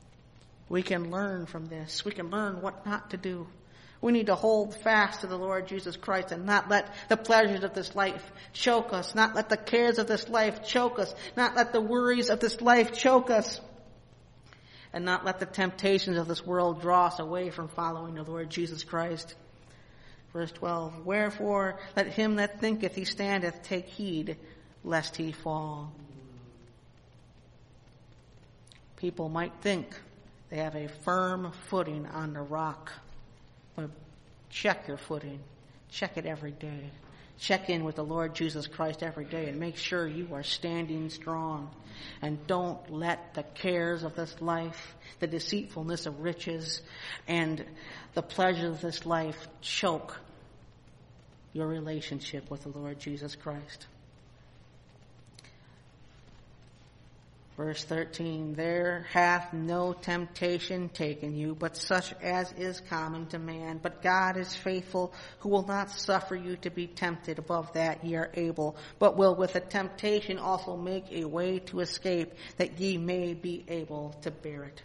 We can learn from this. We can learn what not to do. We need to hold fast to the Lord Jesus Christ and not let the pleasures of this life choke us, not let the cares of this life choke us, not let the worries of this life choke us, and not let the temptations of this world draw us away from following the Lord Jesus Christ. Verse twelve, wherefore let him that thinketh he standeth take heed lest he fall. People might think they have a firm footing on the rock. But check your footing. Check it every day. Check in with the Lord Jesus Christ every day and make sure you are standing strong. And don't let the cares of this life, the deceitfulness of riches, and the pleasures of this life choke your relationship with the Lord Jesus Christ. Verse thirteen, there hath no temptation taken you, but such as is common to man. But God is faithful, who will not suffer you to be tempted above that ye are able, but will with the temptation also make a way to escape, that ye may be able to bear it.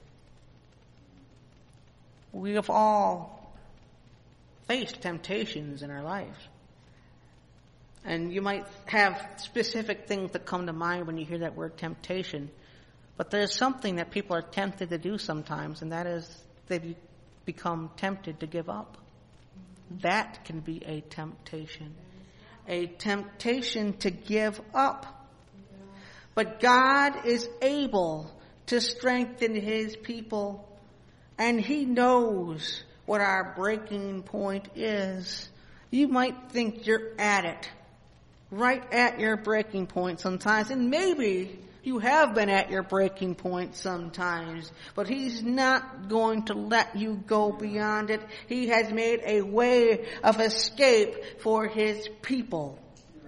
We have all faced temptations in our lives. And you might have specific things that come to mind when you hear that word temptation. But there's something that people are tempted to do sometimes, and that is they become tempted to give up. That can be a temptation. A temptation to give up. But God is able to strengthen His people, and He knows what our breaking point is. You might think you're at it, right at your breaking point sometimes, and maybe you have been at your breaking point sometimes, but He's not going to let you go beyond it. He has made a way of escape for His people.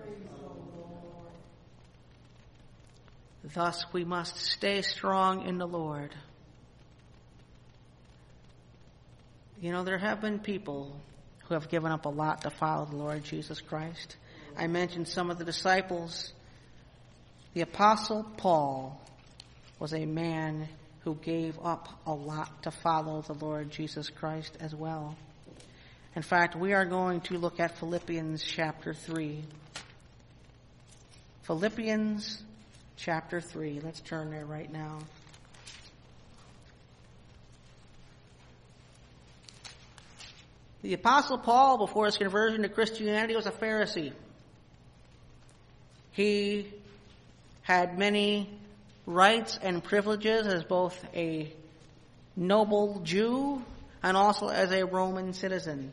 Thus we must stay strong in the Lord. You know, there have been people who have given up a lot to follow the Lord Jesus Christ. I mentioned some of the disciples. The Apostle Paul was a man who gave up a lot to follow the Lord Jesus Christ as well. In fact, we are going to look at Philippians chapter three. Philippians chapter three. Let's turn there right now. The Apostle Paul, before his conversion to Christianity, was a Pharisee. He had many rights and privileges as both a noble Jew and also as a Roman citizen.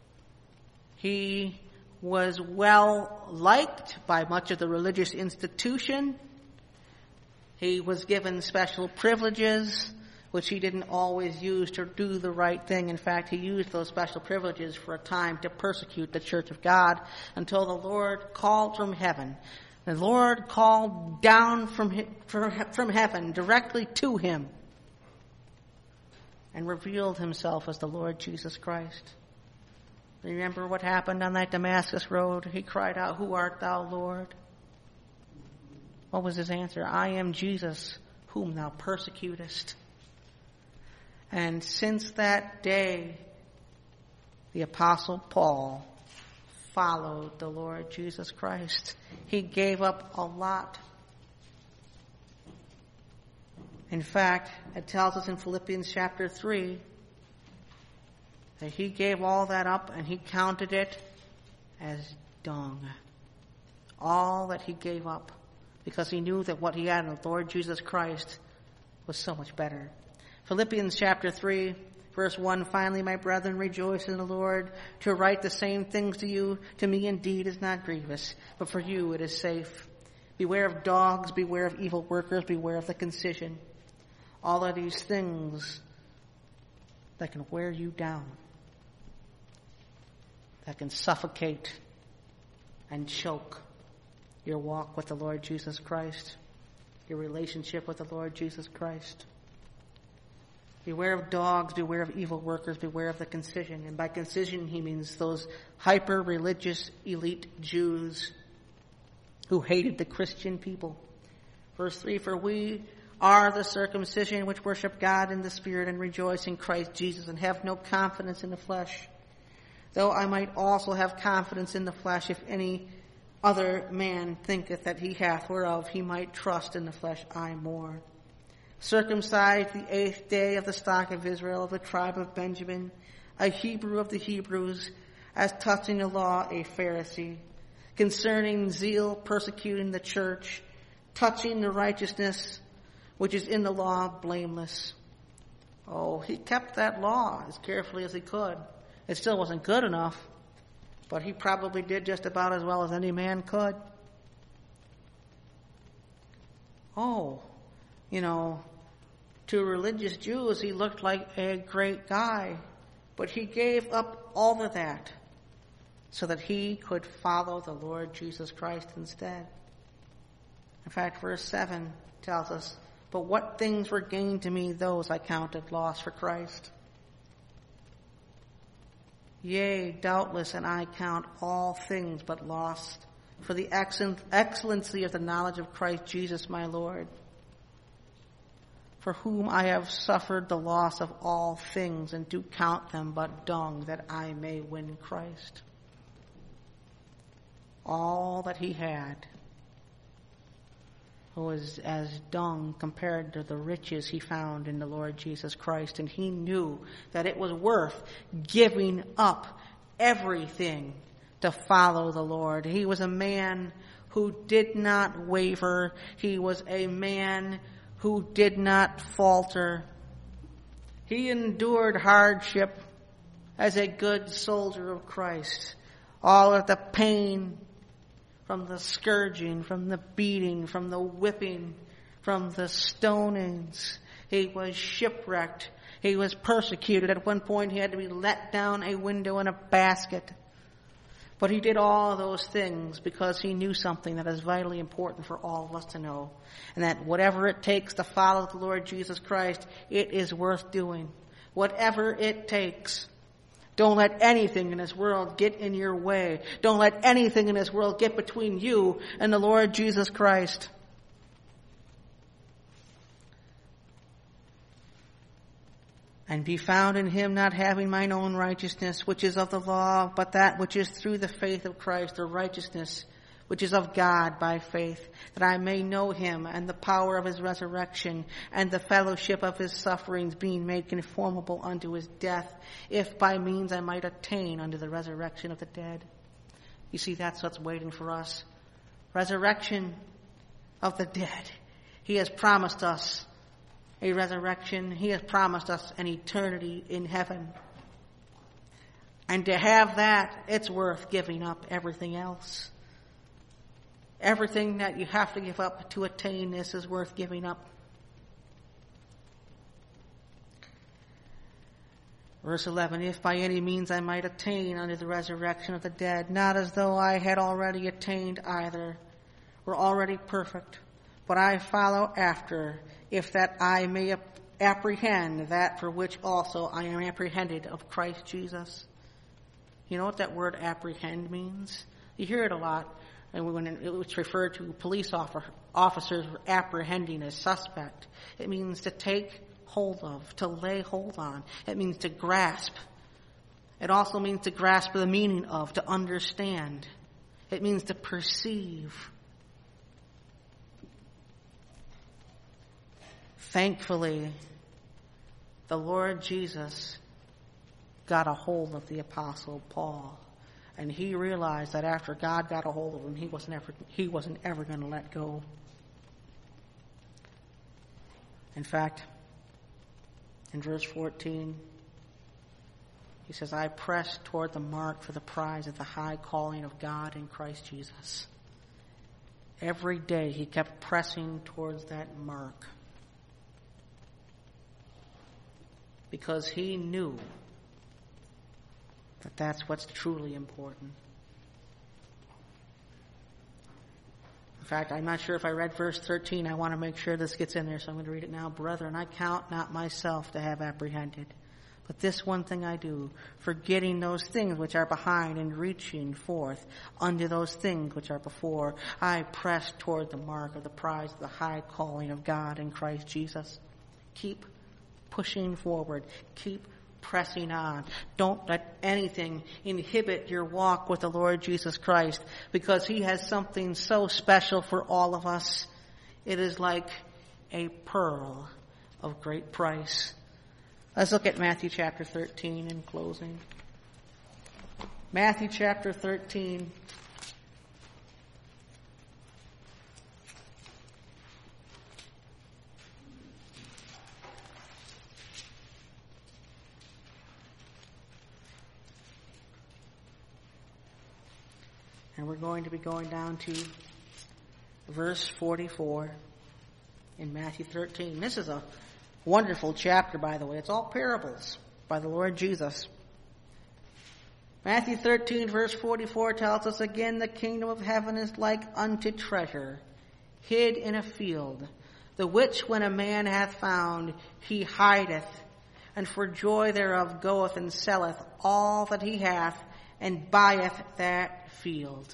He was well liked by much of the religious institution. He was given special privileges, which he didn't always use to do the right thing. In fact, he used those special privileges for a time to persecute the church of God until the Lord called from heaven. The Lord called down from from heaven directly to him and revealed himself as the Lord Jesus Christ. Remember what happened on that Damascus road? He cried out, "Who art thou, Lord?" What was his answer? "I am Jesus, whom thou persecutest." And since that day, the Apostle Paul followed the Lord Jesus Christ. He gave up a lot. In fact, it tells us in Philippians chapter three that he gave all that up and he counted it as dung. All that he gave up, because he knew that what he had in the Lord Jesus Christ was so much better. Philippians chapter three, verse one, "Finally, my brethren, rejoice in the Lord. To write the same things to you, to me indeed is not grievous, but for you it is safe. Beware of dogs, beware of evil workers, beware of the concision." All of these things that can wear you down, that can suffocate and choke your walk with the Lord Jesus Christ, your relationship with the Lord Jesus Christ. Beware of dogs, beware of evil workers, beware of the concision. And by concision, he means those hyper-religious elite Jews who hated the Christian people. Verse three, "For we are the circumcision which worship God in the Spirit and rejoice in Christ Jesus and have no confidence in the flesh. Though I might also have confidence in the flesh, if any other man thinketh that he hath, whereof he might trust in the flesh, I more. Circumcised the eighth day of the stock of Israel, of the tribe of Benjamin, a Hebrew of the Hebrews, as touching the law, a Pharisee, concerning zeal, persecuting the church, touching the righteousness which is in the law, blameless." Oh, he kept that law as carefully as he could. It still wasn't good enough, but he probably did just about as well as any man could. Oh, you know, to religious Jews, he looked like a great guy, but he gave up all of that so that he could follow the Lord Jesus Christ instead. In fact, verse seven tells us, "But what things were gained to me, those I counted loss for Christ. Yea, doubtless, and I count all things but loss for the excellency of the knowledge of Christ Jesus my Lord, for whom I have suffered the loss of all things, and do count them but dung, that I may win Christ." All that he had was as dung compared to the riches he found in the Lord Jesus Christ, and he knew that it was worth giving up everything to follow the Lord. He was a man who did not waver. He was a man who did not falter. He endured hardship as a good soldier of Christ. All of the pain from the scourging, from the beating, from the whipping, from the stonings. He was shipwrecked. He was persecuted. At one point, he had to be let down a window in a basket. But he did all those things because he knew something that is vitally important for all of us to know. And that whatever it takes to follow the Lord Jesus Christ, it is worth doing. Whatever it takes. Don't let anything in this world get in your way. Don't let anything in this world get between you and the Lord Jesus Christ. And be found in him, not having mine own righteousness, which is of the law, but that which is through the faith of Christ, the righteousness which is of God by faith, that I may know him and the power of his resurrection and the fellowship of his sufferings, being made conformable unto his death, if by means I might attain unto the resurrection of the dead. You see, that's what's waiting for us. Resurrection of the dead. He has promised us a resurrection. He has promised us an eternity in heaven. And to have that, it's worth giving up everything else. Everything that you have to give up to attain this is worth giving up. Verse eleven, if by any means I might attain unto the resurrection of the dead, not as though I had already attained either, or already perfect, but I follow after, if that I may apprehend that for which also I am apprehended of Christ Jesus. You know what that word apprehend means? You hear it a lot. And when it's referred to police officers apprehending a suspect, it means to take hold of, to lay hold on. It means to grasp. It also means to grasp the meaning of, to understand. It means to perceive. Thankfully, the Lord Jesus got a hold of the Apostle Paul. And he realized that after God got a hold of him, he wasn't ever, he wasn't ever going to let go. In fact, in verse fourteen, he says, I press toward the mark for the prize of the high calling of God in Christ Jesus. Every day he kept pressing towards that mark. Because he knew that that's what's truly important. In fact, I'm not sure if I read verse thirteen. I want to make sure this gets in there, so I'm going to read it now. Brethren, I count not myself to have apprehended, but this one thing I do, forgetting those things which are behind and reaching forth unto those things which are before, I press toward the mark of the prize of the high calling of God in Christ Jesus. Keep pushing forward. Keep pressing on. Don't let anything inhibit your walk with the Lord Jesus Christ, because he has something so special for all of us. It is like a pearl of great price. Let's look at Matthew chapter thirteen in closing. Matthew chapter thirteen. And we're going to be going down to verse forty-four in Matthew thirteen. This is a wonderful chapter, by the way. It's all parables by the Lord Jesus. Matthew thirteen, verse forty-four tells us, again, the kingdom of heaven is like unto treasure hid in a field, the which when a man hath found, he hideth, and for joy thereof goeth and selleth all that he hath, and buyeth that field.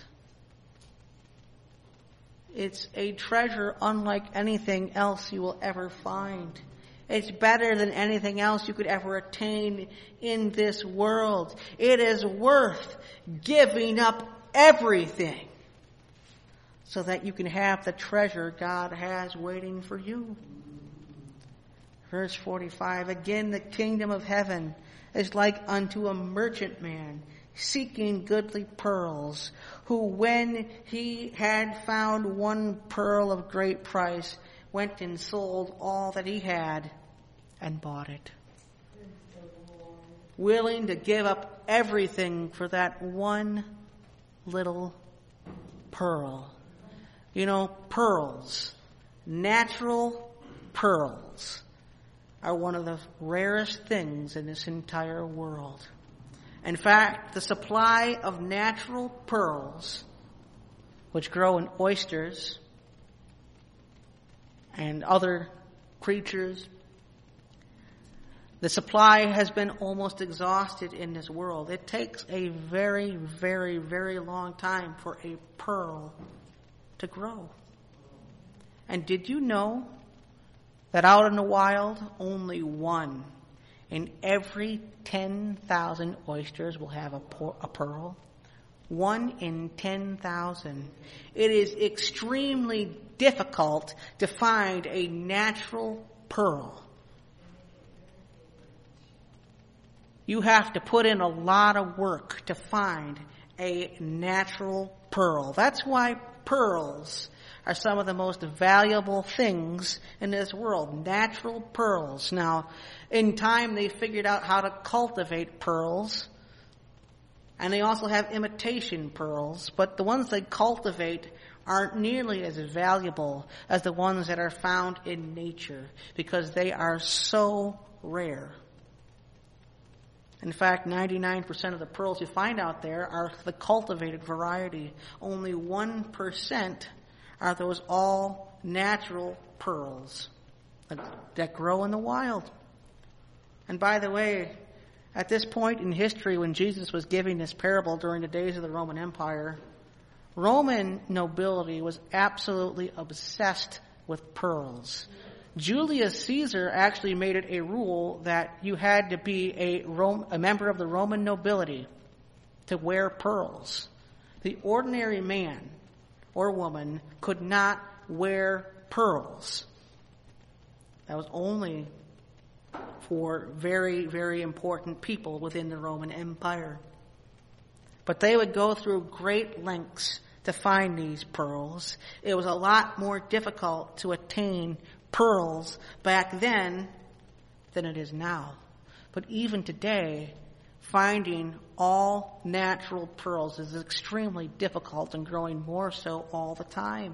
It's a treasure unlike anything else you will ever find. It's better than anything else you could ever attain in this world. It is worth giving up everything so that you can have the treasure God has waiting for you. Verse forty-five, again, the kingdom of heaven is like unto a merchantman seeking goodly pearls, who when he had found one pearl of great price, went and sold all that he had and bought it. Willing to give up everything for that one little pearl. You know, pearls, natural pearls, are one of the rarest things in this entire world. In fact, the supply of natural pearls, which grow in oysters and other creatures, The supply has been almost exhausted in this world. It takes a very, very, very long time for a pearl to grow. And did you know that out in the wild, only one in every ten thousand oysters will have a, por- a pearl? One in ten thousand. It is extremely difficult to find a natural pearl. You have to put in a lot of work to find a natural pearl. That's why pearls are some of the most valuable things in this world. Natural pearls. Now, in time they figured out how to cultivate pearls. And they also have imitation pearls. But the ones they cultivate aren't nearly as valuable as the ones that are found in nature, because they are so rare. In fact, ninety-nine percent of the pearls you find out there are the cultivated variety. Only one percent are those all natural pearls that, that grow in the wild. And by the way, at this point in history, when Jesus was giving this parable during the days of the Roman Empire, Roman nobility was absolutely obsessed with pearls. Julius Caesar actually made it a rule that you had to be a, Rome, a member of the Roman nobility to wear pearls. The ordinary man or woman could not wear pearls. That was only for very, very important people within the Roman Empire. But they would go through great lengths to find these pearls. It was a lot more difficult to attain pearls back then than it is now. But even today, finding all natural pearls is extremely difficult and growing more so all the time.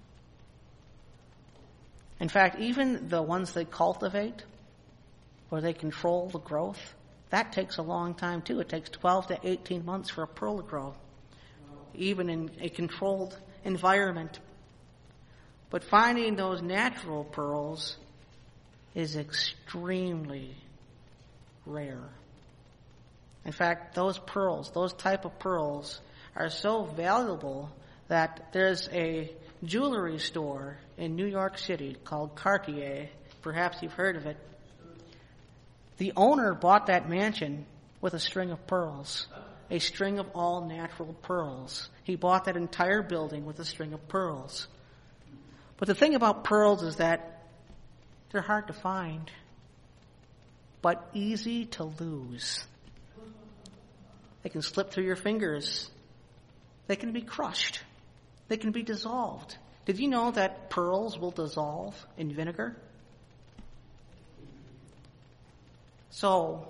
In fact, even the ones they cultivate, or they control the growth, that takes a long time too. It takes twelve to eighteen months for a pearl to grow, even in a controlled environment. But finding those natural pearls is extremely rare. In fact, those pearls, those type of pearls, are so valuable that there's a jewelry store in New York City called Cartier. Perhaps you've heard of it. The owner bought that mansion with a string of pearls, a string of all natural pearls. He bought that entire building with a string of pearls. But the thing about pearls is that they're hard to find, but easy to lose. They can slip through your fingers. They can be crushed. They can be dissolved. Did you know that pearls will dissolve in vinegar? So,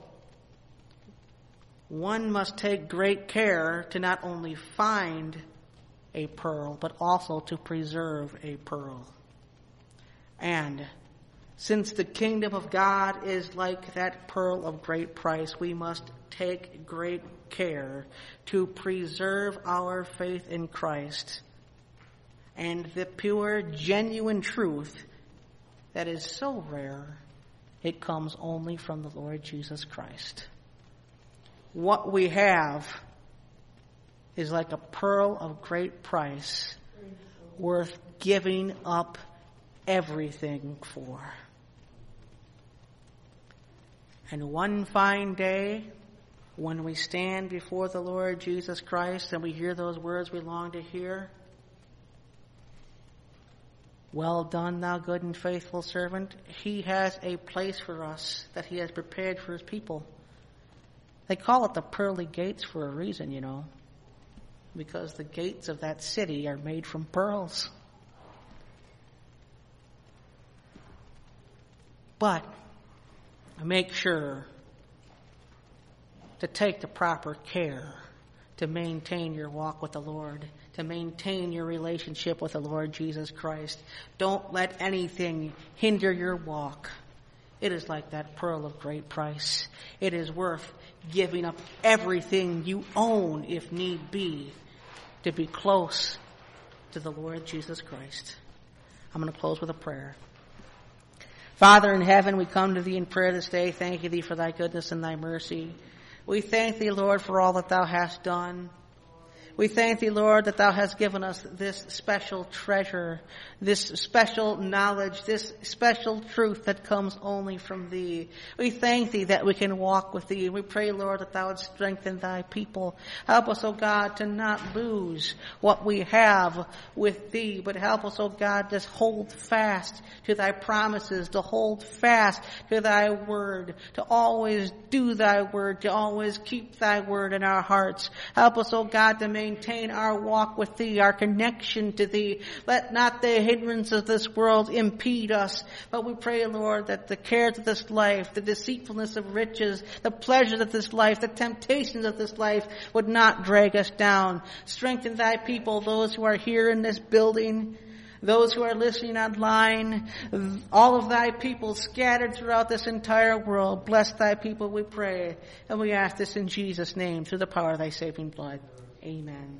one must take great care to not only find a pearl, but also to preserve a pearl. And since the kingdom of God is like that pearl of great price, we must take great care to preserve our faith in Christ and the pure, genuine truth that is so rare, it comes only from the Lord Jesus Christ. What we have is like a pearl of great price, worth giving up everything for. And one fine day, when we stand before the Lord Jesus Christ and we hear those words we long to hear, "Well done, thou good and faithful servant," He has a place for us that He has prepared for His people. They call it the pearly gates for a reason, you know, because the gates of that city are made from pearls. But make sure to take the proper care to maintain your walk with the Lord, to maintain your relationship with the Lord Jesus Christ. Don't let anything hinder your walk. It is like that pearl of great price. It is worth giving up everything you own, if need be, to be close to the Lord Jesus Christ. I'm going to close with a prayer. Father in heaven, we come to thee in prayer this day. Thank you thee for thy goodness and thy mercy. We thank thee, Lord, for all that thou hast done. We thank thee, Lord, that thou hast given us this special treasure, this special knowledge, this special truth that comes only from thee. We thank thee that we can walk with thee. We pray, Lord, that thou would strengthen thy people. Help us, O God, to not lose what we have with thee, but help us, O God, to hold fast to thy promises, to hold fast to thy word, to always do thy word, to always keep thy word in our hearts. Help us, O God, to maintain our walk with thee, our connection to thee. Let not the hindrance of this world impede us, but we pray, Lord, that the cares of this life, the deceitfulness of riches, the pleasures of this life, the temptations of this life would not drag us down. Strengthen thy people, those who are here in this building, those who are listening online, all of thy people scattered throughout this entire world. Bless thy people, we pray. And we ask this in Jesus' name, through the power of thy saving blood. Amen.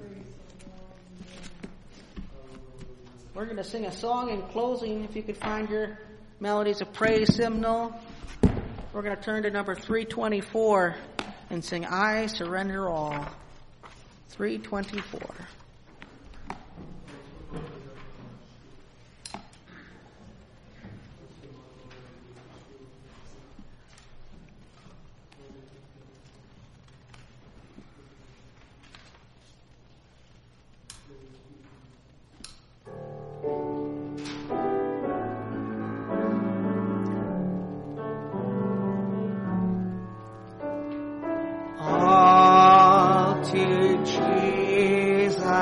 We're going to sing a song in closing. If you could find your melodies of praise hymnal. We're going to turn to number three twenty-four and sing I Surrender All. three twenty-four. All to Jesus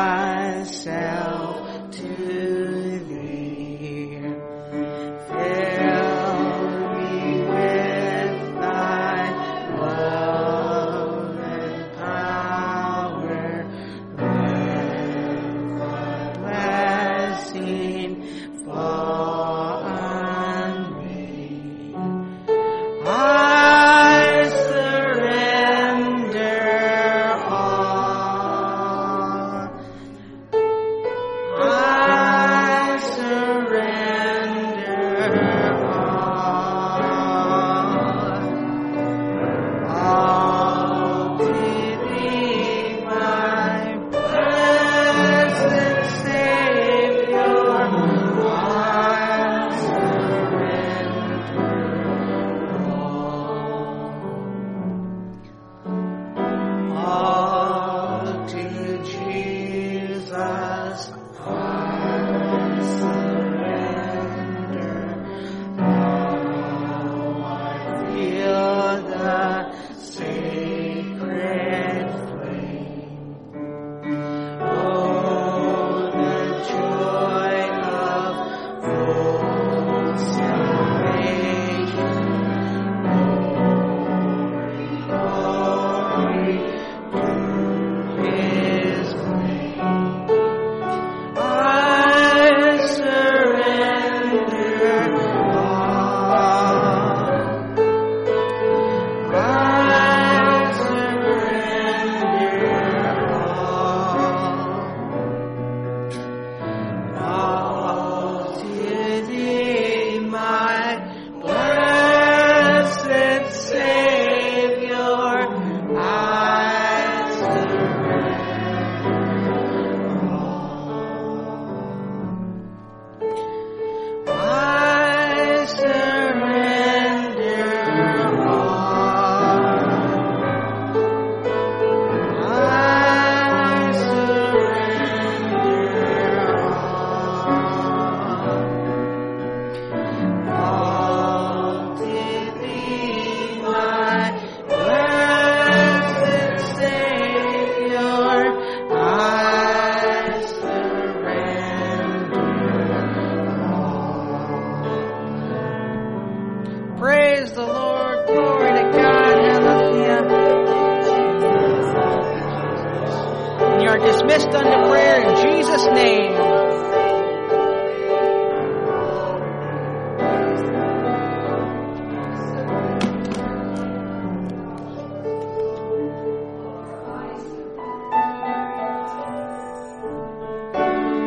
myself to thee. Fill me with thy love and power. Let thy blessing fall on me. I surrender all. I surrender all. All to thee, my blessed Savior. I surrender all. All to Jesus